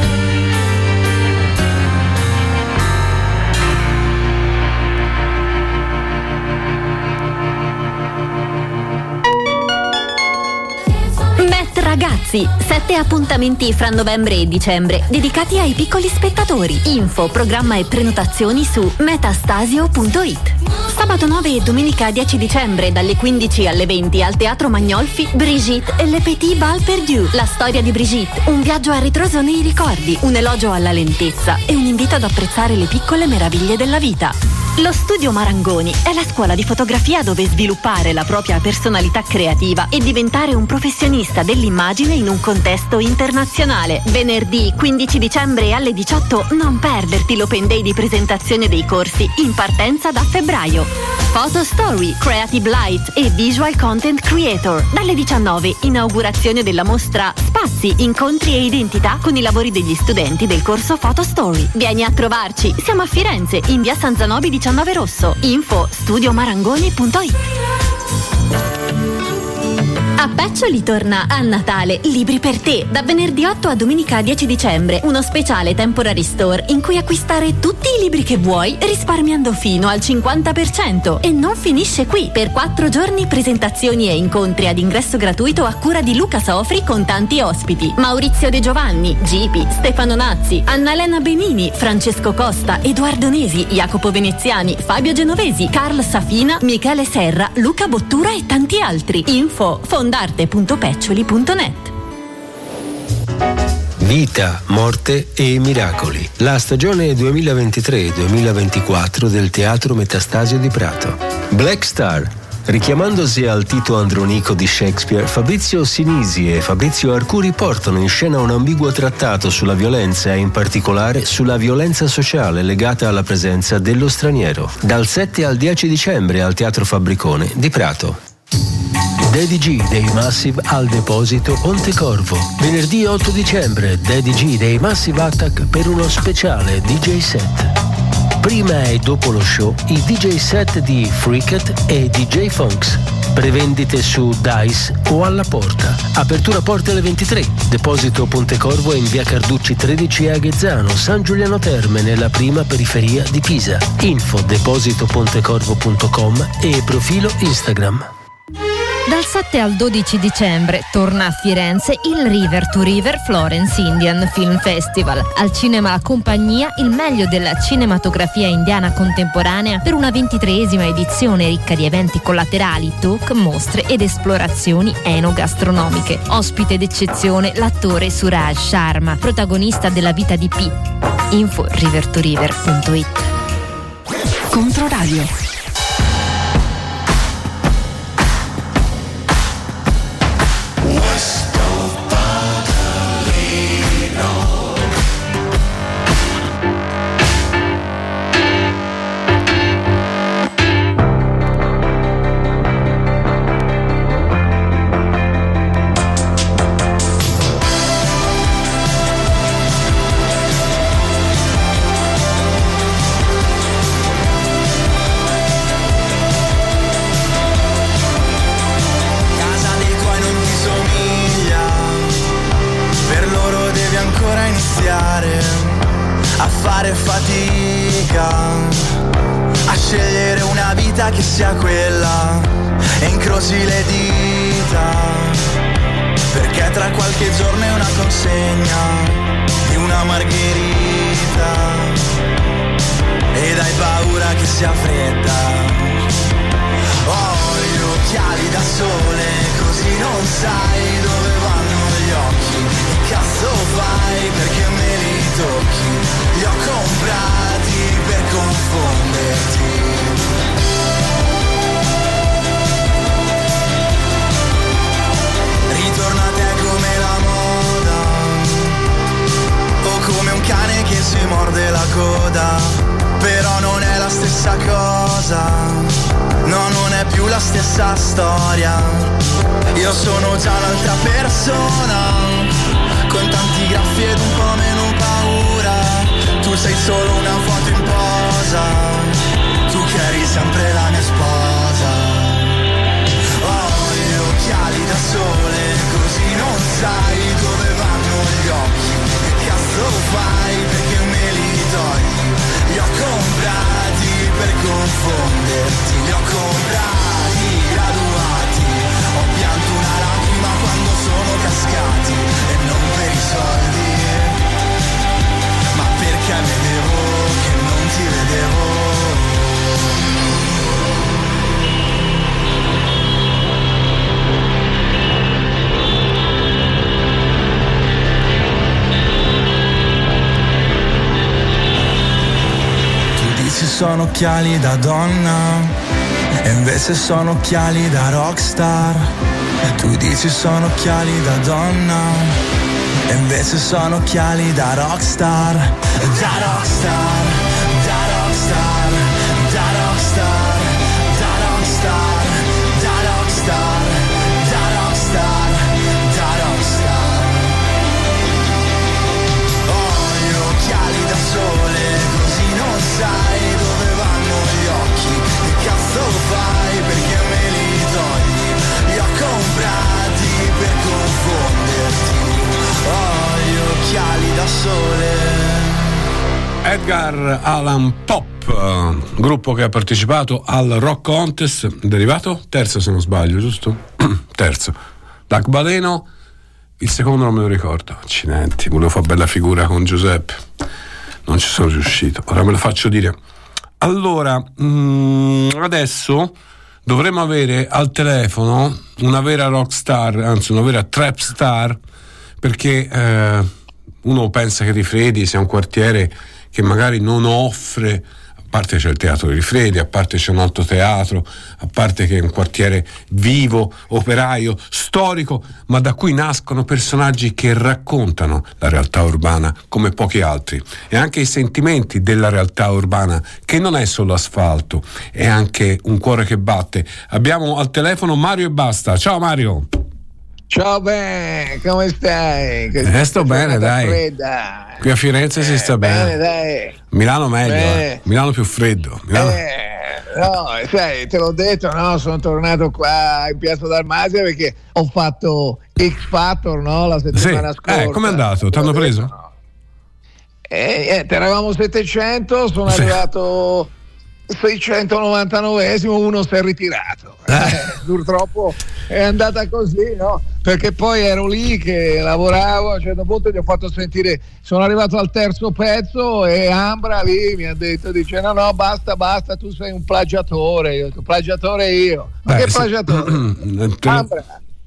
J: Ragazzi, 7 appuntamenti fra novembre e dicembre dedicati ai piccoli spettatori. Info, programma e prenotazioni su metastasio.it. Sabato 9 e domenica 10 dicembre dalle 15 alle 20 al Teatro Magnolfi, Brigitte e Le Petit Bal Perdu. La storia di Brigitte, un viaggio a ritroso nei ricordi, un elogio alla lentezza e un invito ad apprezzare le piccole meraviglie della vita. Lo Studio Marangoni è la scuola di fotografia dove sviluppare la propria personalità creativa e diventare un professionista dell'immagine in un contesto internazionale. Venerdì 15 dicembre alle 18 non perderti l'Open Day di presentazione dei corsi in partenza da febbraio. Photo Story, Creative Light e Visual Content Creator. Dalle 19 inaugurazione della mostra Spazi, incontri e identità con i lavori degli studenti del corso Photo Story. Vieni a trovarci, siamo a Firenze in via San Zanobi 19 Rosso. Info studiomarangoni.it. A Peccioli torna a Natale Libri per te, da venerdì 8 a domenica 10 dicembre, uno speciale temporary store in cui acquistare tutti i libri che vuoi risparmiando fino al 50%. E non finisce qui, per 4 giorni presentazioni e incontri ad ingresso gratuito a cura di Luca Sofri con tanti ospiti: Maurizio De Giovanni, Gipi, Stefano Nazzi, Annalena Benini, Francesco Costa, Edoardo Nesi, Jacopo Veneziani, Fabio Genovesi, Carl Safina, Michele Serra, Luca Bottura e tanti altri. Info fondarte.peccioli.net.
A: Vita, morte e miracoli. La stagione 2023-2024 del Teatro Metastasio di Prato. Black Star. Richiamandosi al Tito Andronico di Shakespeare, Fabrizio Sinisi e Fabrizio Arcuri portano in scena un ambiguo trattato sulla violenza e in particolare sulla violenza sociale legata alla presenza dello straniero. Dal 7 al 10 dicembre al Teatro Fabbricone di Prato. Daddy G dei Massive al Deposito Pontecorvo. Venerdì 8 dicembre Daddy G dei Massive Attack per uno speciale DJ set. Prima e dopo lo show i DJ set di Freaket e DJ Funks. Prevendite su Dice o alla porta. Apertura porte alle 23. Deposito Pontecorvo è in via Carducci 13 a Ghezzano, San Giuliano Terme, nella prima periferia di Pisa. Info depositopontecorvo.com e profilo Instagram.
P: Dal 7 al 12 dicembre torna a Firenze il River to River Florence Indian Film Festival. Al Cinema La Compagnia il meglio della cinematografia indiana contemporanea per una 23esima edizione ricca di eventi collaterali, talk, mostre ed esplorazioni enogastronomiche. Ospite d'eccezione l'attore Suraj Sharma, protagonista della vita di P. Info rivertoriver.it.
J: Controradio.
H: A fare fatica, a scegliere una vita che sia quella, e incroci le dita, perché tra qualche giorno è una consegna di una margherita, ed hai paura che sia fredda. Ho gli occhiali da sole, così non sai dove vanno gli occhi. Che cazzo fai perché me li tocchi? Li ho comprati per confonderti. Ritorna a te come la moda, o come un cane che si morde la coda. Però non è la stessa cosa, no, non è più la stessa storia. Io sono già l'altra persona, con tanti graffi ed un po' meno paura. Tu sei solo una foto in posa, tu che eri sempre la mia sposa. Ho gli occhiali da sole, così non sai dove vanno gli occhi. Che cazzo fai perché me li togli? Li ho comprati per confonderti, li ho comprati graduati. Ho pianto una lacrima quando sono cascati, e non per i soldi, ma perché vedevo che non ti vedevo. Sono occhiali da donna, e invece sono occhiali da rockstar. Tu dici sono occhiali da donna, e invece sono occhiali da rockstar. Da rockstar, da rockstar, da rockstar, da rockstar, da rockstar, da rockstar, da rockstar. Ho gli occhiali da sole, così non sai dove vanno gli occhi. Che cazzo fai perché me li togli? Li ho comprati per confonderti. Ho gli occhiali da sole.
C: Edgar Allan Poe, gruppo che ha partecipato al Rock Contest, derivato terzo se non sbaglio, giusto? Terzo. Dac Baleno, il secondo non me lo ricordo. Accidenti, volevo fare bella figura con Giuseppe, non ci sono riuscito, ora me lo faccio dire. Allora, adesso dovremmo avere al telefono una vera rockstar, anzi una vera trap star, perché uno pensa che Rifredi sia un quartiere che magari non offre, a parte c'è il teatro di Rifredi, a parte c'è un altro teatro, a parte che è un quartiere vivo, operaio, storico, ma da cui nascono personaggi che raccontano la realtà urbana come pochi altri, e anche i sentimenti della realtà urbana, che non è solo asfalto, è anche un cuore che batte. Abbiamo al telefono Mario e Basta. Ciao Mario.
Q: Ciao Ben, come stai?
C: Sto bene, dai.
Q: Fredda.
C: Qui a Firenze si sta bene.
Q: Dai.
C: Milano meglio, Milano più freddo. Milano...
Q: No, sai, te l'ho detto, no? Sono tornato qua in Piazza Dalmazia perché ho fatto X Factor, no? La settimana scorsa.
C: Com'è andato? Ti hanno preso?
Q: No. Eravamo 700, sono arrivato 699esimo, uno si è ritirato. Purtroppo è andata così, no? Perché poi ero lì che lavoravo, a un certo punto gli ho fatto sentire, sono arrivato al terzo pezzo e Ambra lì mi ha detto, dice no basta, tu sei un plagiatore. Io ho detto, plagiatore io? Ma che plagiatore? Ambra,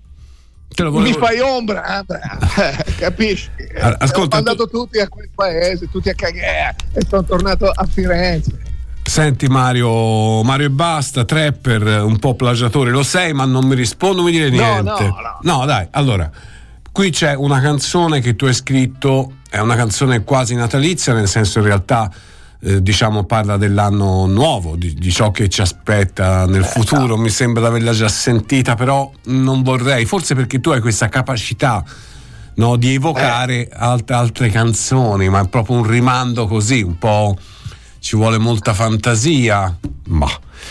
Q: mi fai ombra, Ambra. Capisci?
C: Ascolta,
Q: ho mandato tutti a quel paese, tutti a cagare, e sono tornato a Firenze.
C: Senti Mario e Basta, trapper, un po' plagiatore, lo sei, ma non mi rispondo, non mi dire niente. No, dai, allora, qui c'è una canzone che tu hai scritto, è una canzone quasi natalizia, nel senso in realtà diciamo parla dell'anno nuovo, di ciò che ci aspetta nel futuro. Mi sembra di averla già sentita, però non vorrei, forse perché tu hai questa capacità, no, di evocare altre canzoni, ma è proprio un rimando così, un po'. Ci vuole molta fantasia, ma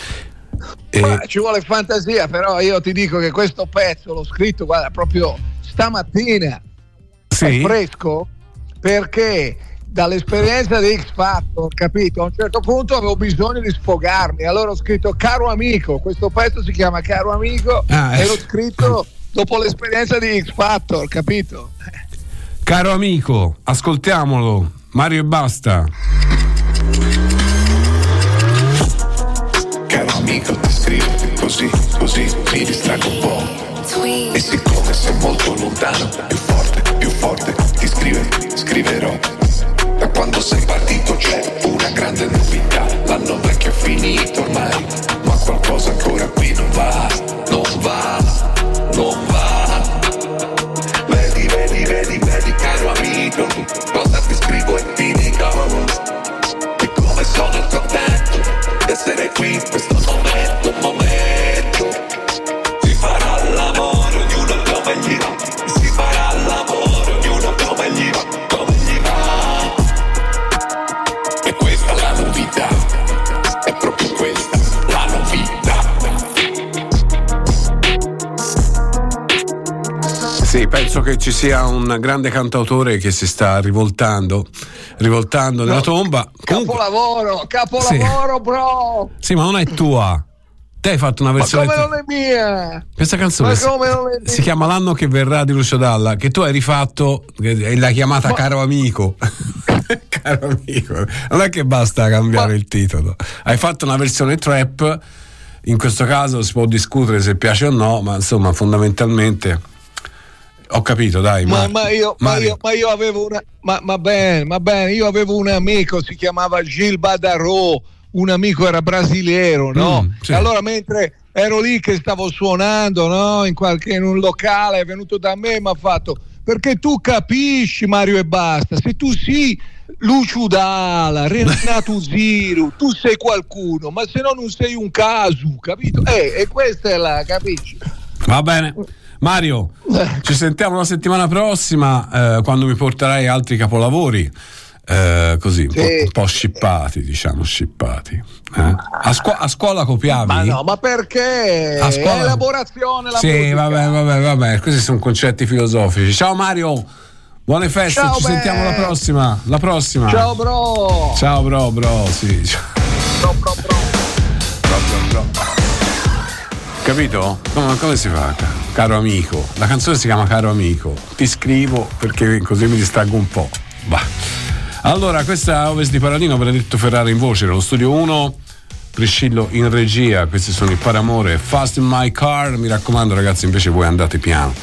Q: ci vuole fantasia, però io ti dico che questo pezzo l'ho scritto, guarda, proprio stamattina. È fresco, perché dall'esperienza di X Factor, capito, a un certo punto avevo bisogno di sfogarmi, allora ho scritto Caro Amico, questo pezzo si chiama Caro Amico, e l'ho scritto dopo l'esperienza di X Factor, capito?
C: Caro Amico, ascoltiamolo, Mario e Basta.
R: Caro amico, ti scrivo così mi distraggo un po'. E siccome sei molto lontano, più forte ti scriverò. Da quando sei partito c'è una grande novità. L'anno vecchio è finito ormai, ma qualcosa ancora qui non va. Vedi caro amico, cosa ti scrivo e ti dico. E come sono contento di essere qui in questo momento. Si farà l'amore, ognuno come gli va. Si farà l'amore, ognuno come gli va. E questa è la novità, è proprio questa la novità.
C: Sì, penso che ci sia un grande cantautore che si sta rivoltando nella tomba.
Q: Capolavoro, sì. Bro.
C: Sì, ma non è tua. Te hai fatto una versione.
Q: Ma come non è mia?
C: Questa canzone si chiama L'anno che verrà di Lucio Dalla, che tu hai rifatto e l'hai chiamata Caro Amico. Caro amico, non è che basta cambiare il titolo. Hai fatto una versione trap. In questo caso si può discutere se piace o no, ma insomma, fondamentalmente. Ho capito, dai.
Q: Ma io avevo una. Ma bene, io avevo un amico, si chiamava Gil Badarò, un amico era brasiliero, no?
C: Sì.
Q: E allora mentre ero lì che stavo suonando, no? In un locale, è venuto da me e mi ha fatto: perché tu capisci, Mario e basta, se tu sei Lucio Dalla, Renato Zero, tu sei qualcuno, ma se no non sei un caso, capito? E questa è la, capisci?
C: Va bene. Mario, ci sentiamo la settimana prossima quando mi porterai altri capolavori così, sì. un po' scippati, diciamo, scippati. A scuola copiavi?
Q: Ma no, ma perché?
C: A scuola...
Q: È elaborazione la
C: sì,
Q: musica.
C: vabbè, questi sono concetti filosofici. Ciao Mario, buone feste,
Q: ciao,
C: ci sentiamo la prossima.
Q: Ciao bro.
C: Ciao bro, sì.
Q: Bro.
C: Capito? Come si fa? Caro amico, la canzone si chiama Caro Amico, ti scrivo perché così mi distraggo un po'. Bah. Allora, questa è Ovest di Paradino, Benedetto Ferrara in voce, nello studio 1, Priscillo in regia, questi sono i Paramore, Fast in My Car. Mi raccomando ragazzi, invece voi andate piano.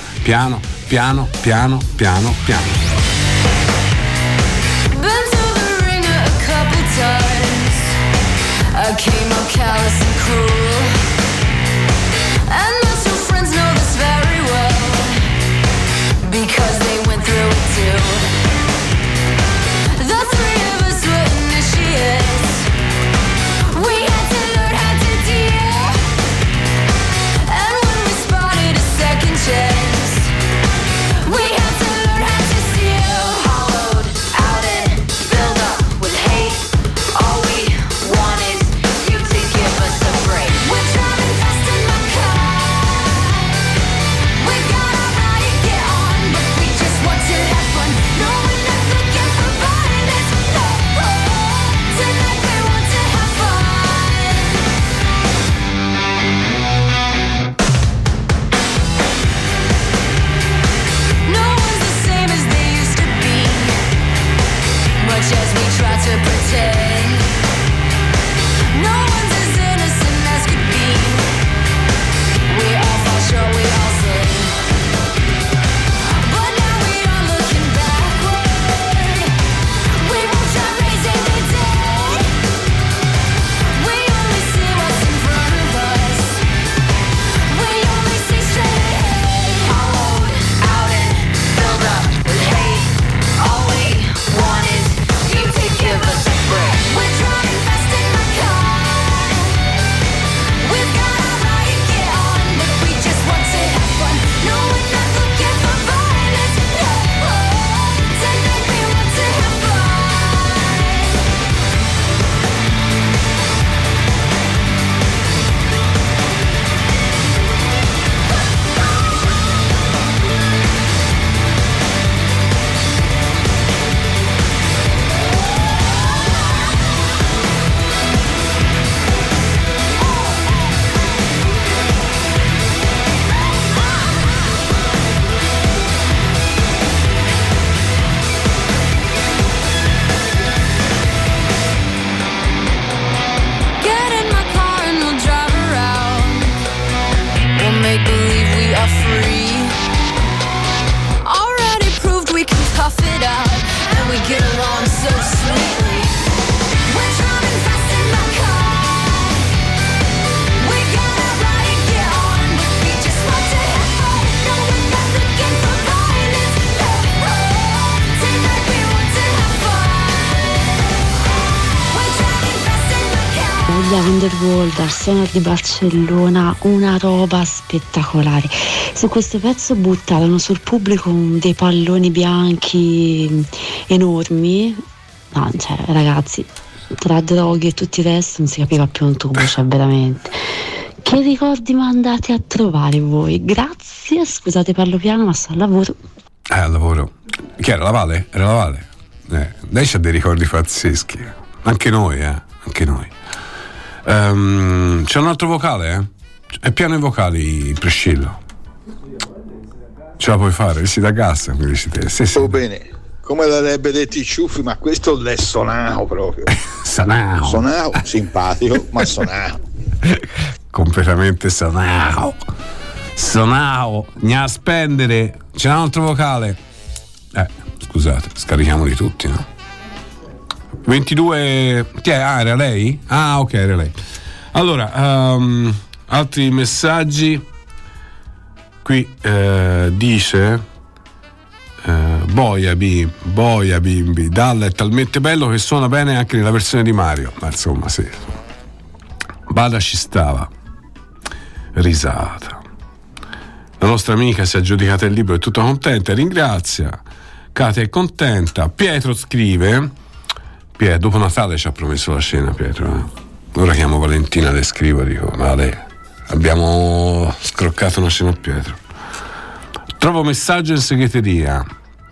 O: I came up callous and cruel, and most your friends know this very well, because they went through it too. The three of us were initiates. We had to learn how to deal, and when we spotted a second chance, we had to learn how to see.
S: Olivia van der World al Suono di Barcellona, una roba spettacolare. Su questo pezzo buttarono sul pubblico dei palloni bianchi enormi. No, cioè, ragazzi, tra droghe e tutto il resto non si capiva più un tubo, cioè veramente. Che ricordi mandate a trovare voi? Grazie, scusate parlo piano ma sto al lavoro.
C: Al lavoro. Chi era? La Vale? Era la Vale? Lei c'ha dei ricordi pazzeschi. Anche noi, anche noi. C'è un altro vocale, È piano i vocali, Priscillo. Ce la puoi fare? Si da cassa, come dici te. Sì.
T: Bene. Come l'avrebbe detto i ciuffi, ma questo l'è sonao proprio. Sonao, simpatico, ma sonao.
C: Completamente sonao. Gna spendere. C'è un altro vocale. Scusate, scarichiamoli tutti, no? 22. Chi è? Era lei? Ok, era lei. Allora, altri messaggi. Qui dice Boia bimbi, Dalla è talmente bello che suona bene anche nella versione di Mario. Ma insomma, sì. Bada ci stava. Risata. La nostra amica si è aggiudicata il libro, è tutta contenta, ringrazia. Katia è contenta. Pietro scrive. Dopo Natale ci ha promesso la cena, Pietro. Ora chiamo Valentina, le scrivo, dico: Vale, abbiamo scroccato una cena a Pietro. Trovo messaggio in segreteria.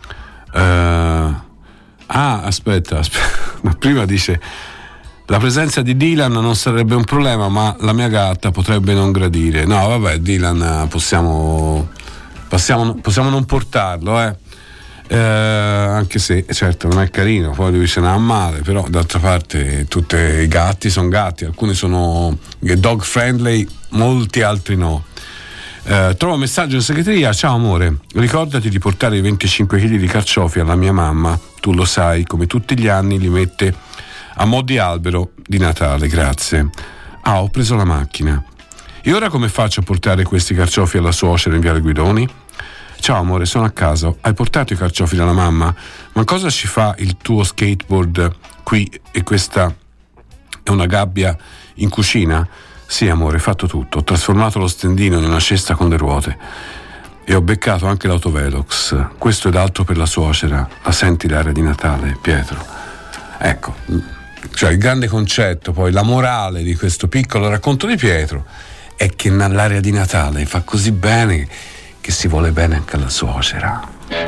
C: Aspetta. Ma prima dice: la presenza di Dylan non sarebbe un problema, ma la mia gatta potrebbe non gradire. No, vabbè, Dylan possiamo non portarlo, anche se certo non è carino, poi lui se ne ha male, però d'altra parte tutti i gatti sono gatti, alcuni sono dog friendly, molti altri no. Trovo un messaggio in segreteria: ciao amore, ricordati di portare i 25 kg di carciofi alla mia mamma, tu lo sai, come tutti gli anni li mette a mo' di albero di Natale, grazie. Ho preso la macchina. E ora come faccio a portare questi carciofi alla suocera in Viale Guidoni? Ciao amore, sono a casa. Hai portato i carciofi dalla mamma? Ma cosa ci fa il tuo skateboard qui e questa è una gabbia in cucina? Sì amore, fatto tutto. Ho trasformato lo stendino in una cesta con le ruote e ho beccato anche l'autovelox. Questo ed altro per la suocera. La senti l'aria di Natale, Pietro? Ecco, cioè il grande concetto, poi la morale di questo piccolo racconto di Pietro è che l'aria di Natale fa così bene che si vuole bene anche alla suocera.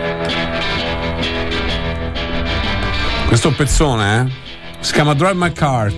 C: Questo è un pezzone, si chiama Drive My Car.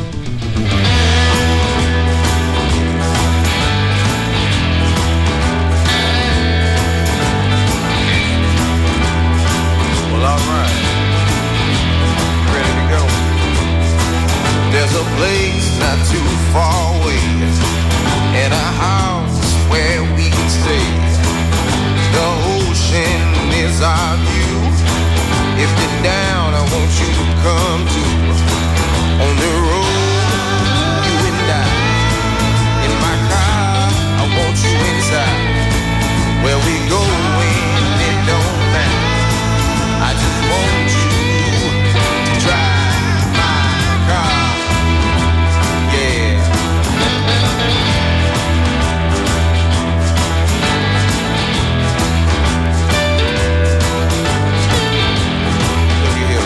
R: Well, all right. Ready to go. There's a place not too far away, and a house where we can stay. The ocean is our view. If you're down, I want you to come too. On the road, you and I. In my car, I want you inside. Where we going, it don't matter. I just want you to drive my car. Yeah. Look at here.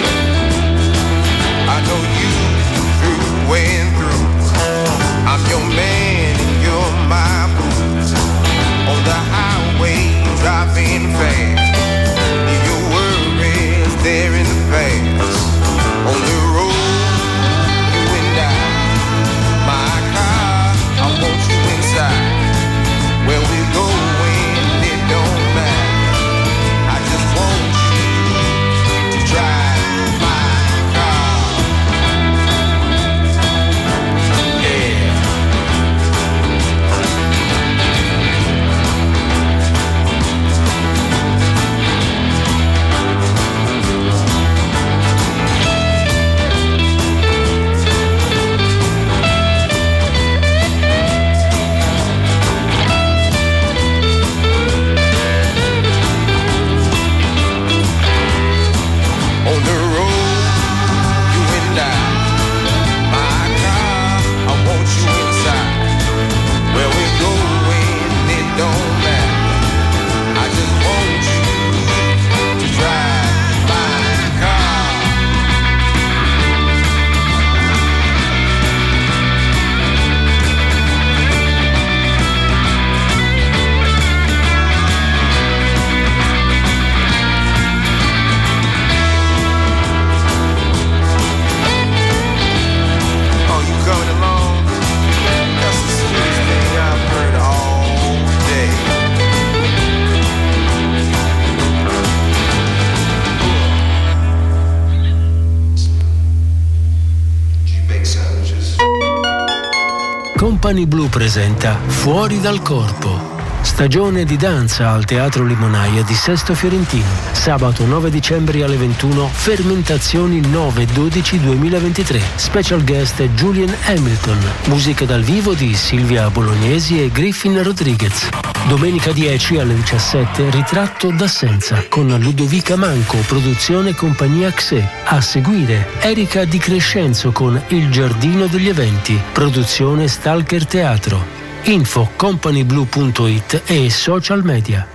U: Company Blue presenta Fuori dal corpo. Stagione di danza al Teatro Limonaia di Sesto Fiorentino. Sabato 9 dicembre alle 21, Fermentazioni 9-12-2023. Special guest Julian Hamilton. Musica dal vivo di Silvia Bolognesi e Griffin Rodriguez. Domenica 10 alle 17, Ritratto d'assenza con Ludovica Manco, produzione Compagnia Xe. A seguire, Erika Di Crescenzo con Il Giardino degli Eventi, produzione Stalker Teatro. Info companyblue.it e social media.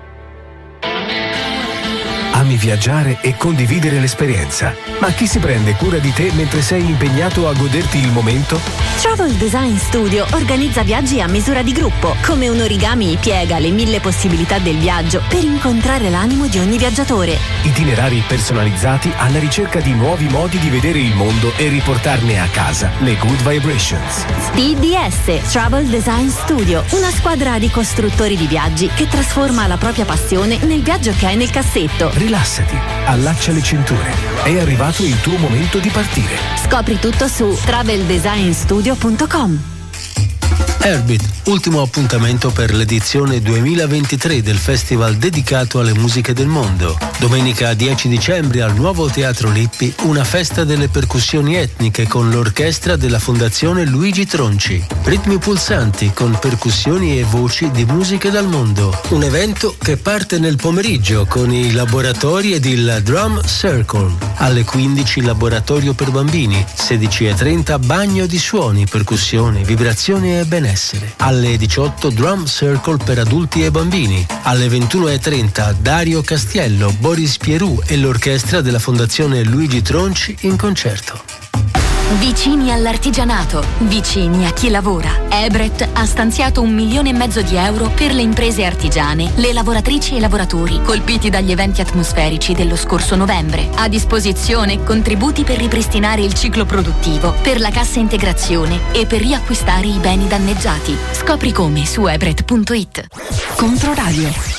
I: Ami viaggiare e condividere l'esperienza, ma chi si prende cura di te mentre sei impegnato a goderti il momento?
J: Travel Design Studio organizza viaggi a misura di gruppo. Come un origami piega le 1000 possibilità del viaggio per incontrare l'animo di ogni viaggiatore.
I: Itinerari personalizzati alla ricerca di nuovi modi di vedere il mondo e riportarne a casa le good vibrations.
J: TDS, Travel Design Studio, una squadra di costruttori di viaggi che trasforma la propria passione nel viaggio che hai nel cassetto.
I: Rilassati, allaccia le cinture. È arrivato il tuo momento di partire.
J: Scopri tutto su traveldesignstudio.com.
U: Herbit, ultimo appuntamento per l'edizione 2023 del festival dedicato alle musiche del mondo. Domenica 10 dicembre al Nuovo Teatro Lippi, una festa delle percussioni etniche con l'orchestra della Fondazione Luigi Tronci. Ritmi pulsanti con percussioni e voci di musiche dal mondo. Un evento che parte nel pomeriggio con i laboratori ed il Drum Circle. Alle 15 laboratorio per bambini, 16:30 bagno di suoni, percussioni, vibrazioni e benessere. Alle 18 Drum Circle per adulti e bambini. Alle 21:30 Dario Castiello, Boris Pierù e l'orchestra della Fondazione Luigi Tronci in concerto.
V: Vicini all'artigianato, vicini a chi lavora. Ebret ha stanziato 1,5 milioni di euro per le imprese artigiane, le lavoratrici e i lavoratori colpiti dagli eventi atmosferici dello scorso novembre. A disposizione contributi per ripristinare il ciclo produttivo, per la cassa integrazione e per riacquistare i beni danneggiati. Scopri come su ebret.it. Controradio.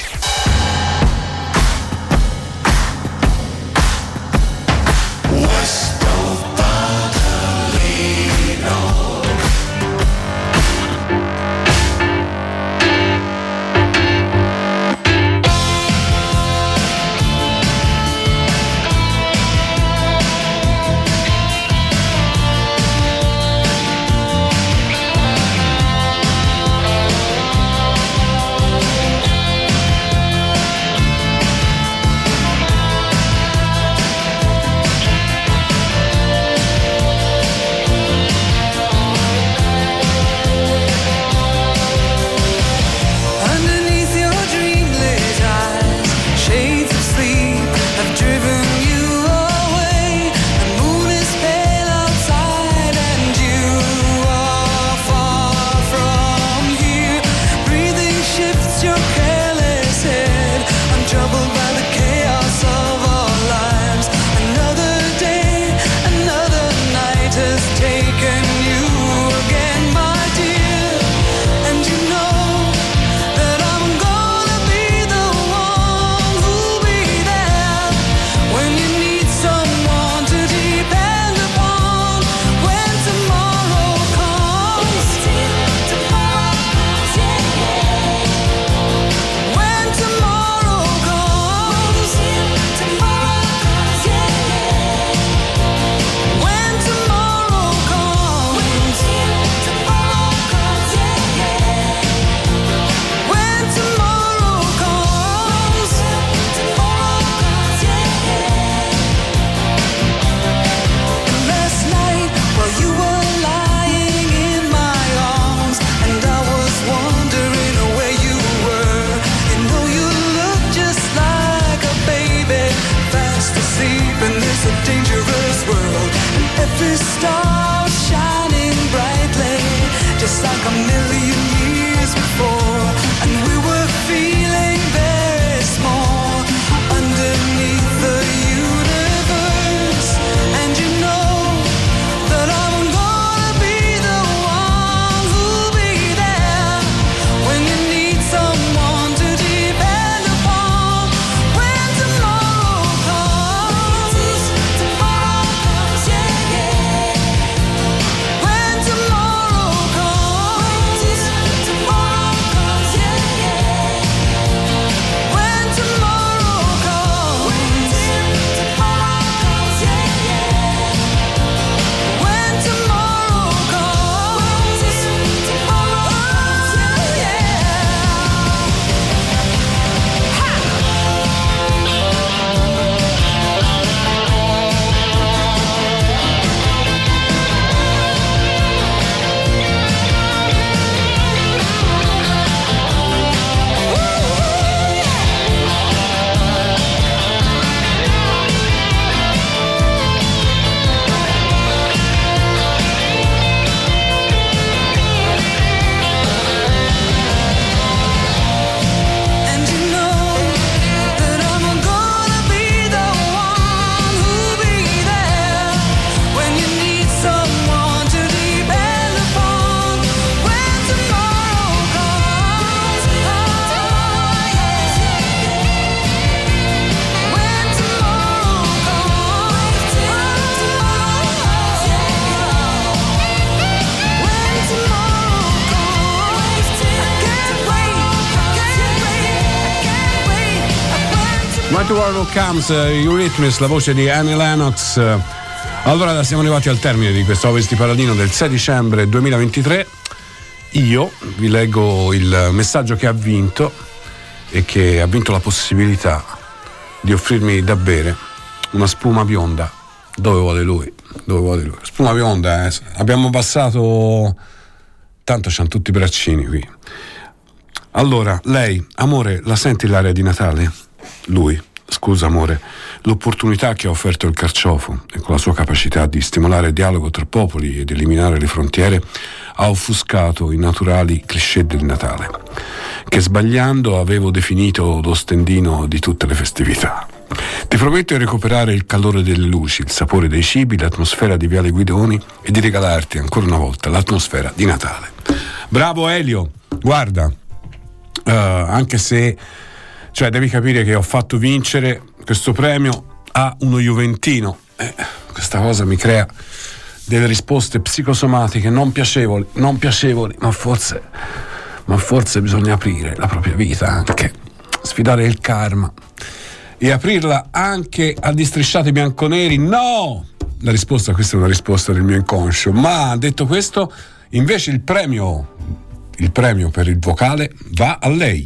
C: Tomorrow Comes, Eurythmics, la voce di Annie Lennox. Allora siamo arrivati al termine di questo Ovest di Paladino del 6 dicembre 2023. Io vi leggo il messaggio che ha vinto e che ha vinto la possibilità di offrirmi da bere una spuma bionda dove vuole lui. Spuma bionda, abbiamo passato, tanto c'hanno tutti i braccini qui. Allora, lei, amore, la senti l'aria di Natale? Lui, scusa amore, l'opportunità che ha offerto il carciofo e con la sua capacità di stimolare il dialogo tra popoli ed eliminare le frontiere ha offuscato i naturali cliché del Natale, che sbagliando avevo definito lo stendino di tutte le festività. Ti prometto di recuperare il calore delle luci, il sapore dei cibi, l'atmosfera di Viale Guidoni e di regalarti ancora una volta l'atmosfera di Natale. Bravo Elio, guarda, anche se, cioè, devi capire che ho fatto vincere questo premio a uno juventino, questa cosa mi crea delle risposte psicosomatiche non piacevoli, ma forse bisogna aprire la propria vita, anche sfidare il karma e aprirla anche agli strisciati bianconeri. No, la risposta, questa è una risposta del mio inconscio, ma detto questo, invece il premio per il vocale va a lei.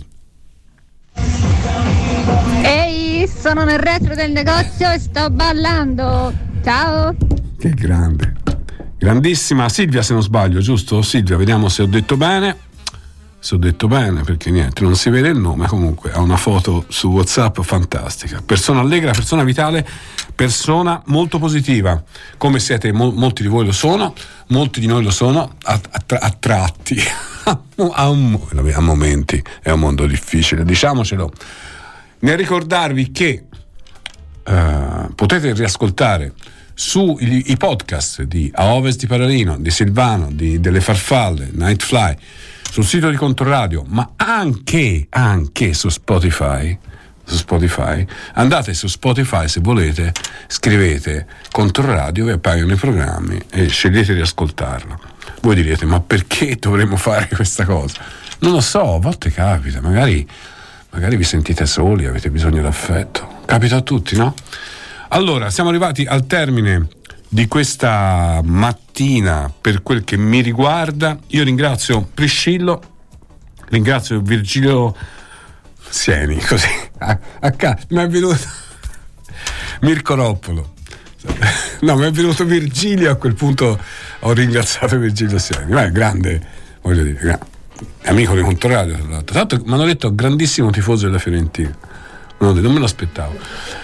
N: Ehi, sono nel retro del negozio e sto ballando. Ciao.
C: Che grande, grandissima Silvia, se non sbaglio, giusto? Silvia, vediamo se ho detto bene. Se ho detto bene, perché niente, non si vede il nome, comunque ha una foto su WhatsApp fantastica. Persona allegra, persona vitale, persona molto positiva, come siete, molti di voi lo sono, molti di noi lo sono a tratti. A momenti è un mondo difficile, diciamocelo. Nel ricordarvi che potete riascoltare su i podcast di A Ovest di Paladino, di Silvano, delle Farfalle, Nightfly, sul sito di Controradio, ma anche su Spotify. Andate su Spotify, se volete, scrivete Controradio, vi appaiono i programmi e scegliete di ascoltarlo. Voi direte, ma perché dovremmo fare questa cosa? Non lo so, a volte capita, magari vi sentite soli, avete bisogno d'affetto, capita a tutti, no? Allora, siamo arrivati al termine di questa mattina per quel che mi riguarda. Io ringrazio Priscillo, ringrazio Virgilio Sieni, così mi è venuto Mirko Roppolo, no, mi è venuto Virgilio, a quel punto ho ringraziato Virgilio Sieni, ma è grande, voglio dire, amico di Controradio, tra l'altro mi hanno detto grandissimo tifoso della Fiorentina, non me lo aspettavo,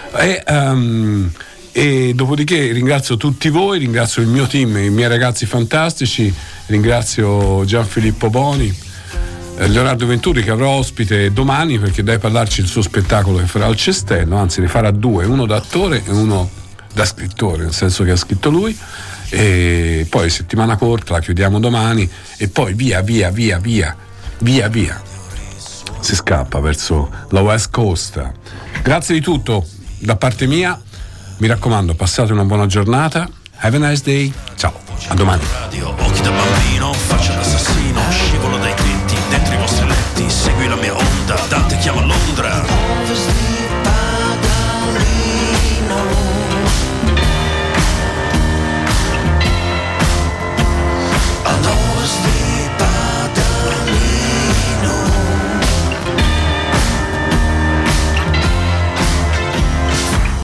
C: e dopodiché ringrazio tutti voi, ringrazio il mio team, i miei ragazzi fantastici, ringrazio Gianfilippo Boni, Leonardo Venturi, che avrò ospite domani perché deve parlarci del suo spettacolo che farà al Cestello, anzi ne farà due, uno da attore e uno da scrittore, nel senso che ha scritto lui, e poi settimana corta la chiudiamo domani e poi via si scappa verso la West Coast. Grazie di tutto da parte mia, mi raccomando, passate una buona giornata, have a nice day, ciao, a domani.
B: Occhi da bambino, faccio l'assassino, scivolo dai tetti, dentro i vostri letti, segui la mia onda, Dante chiama Londra.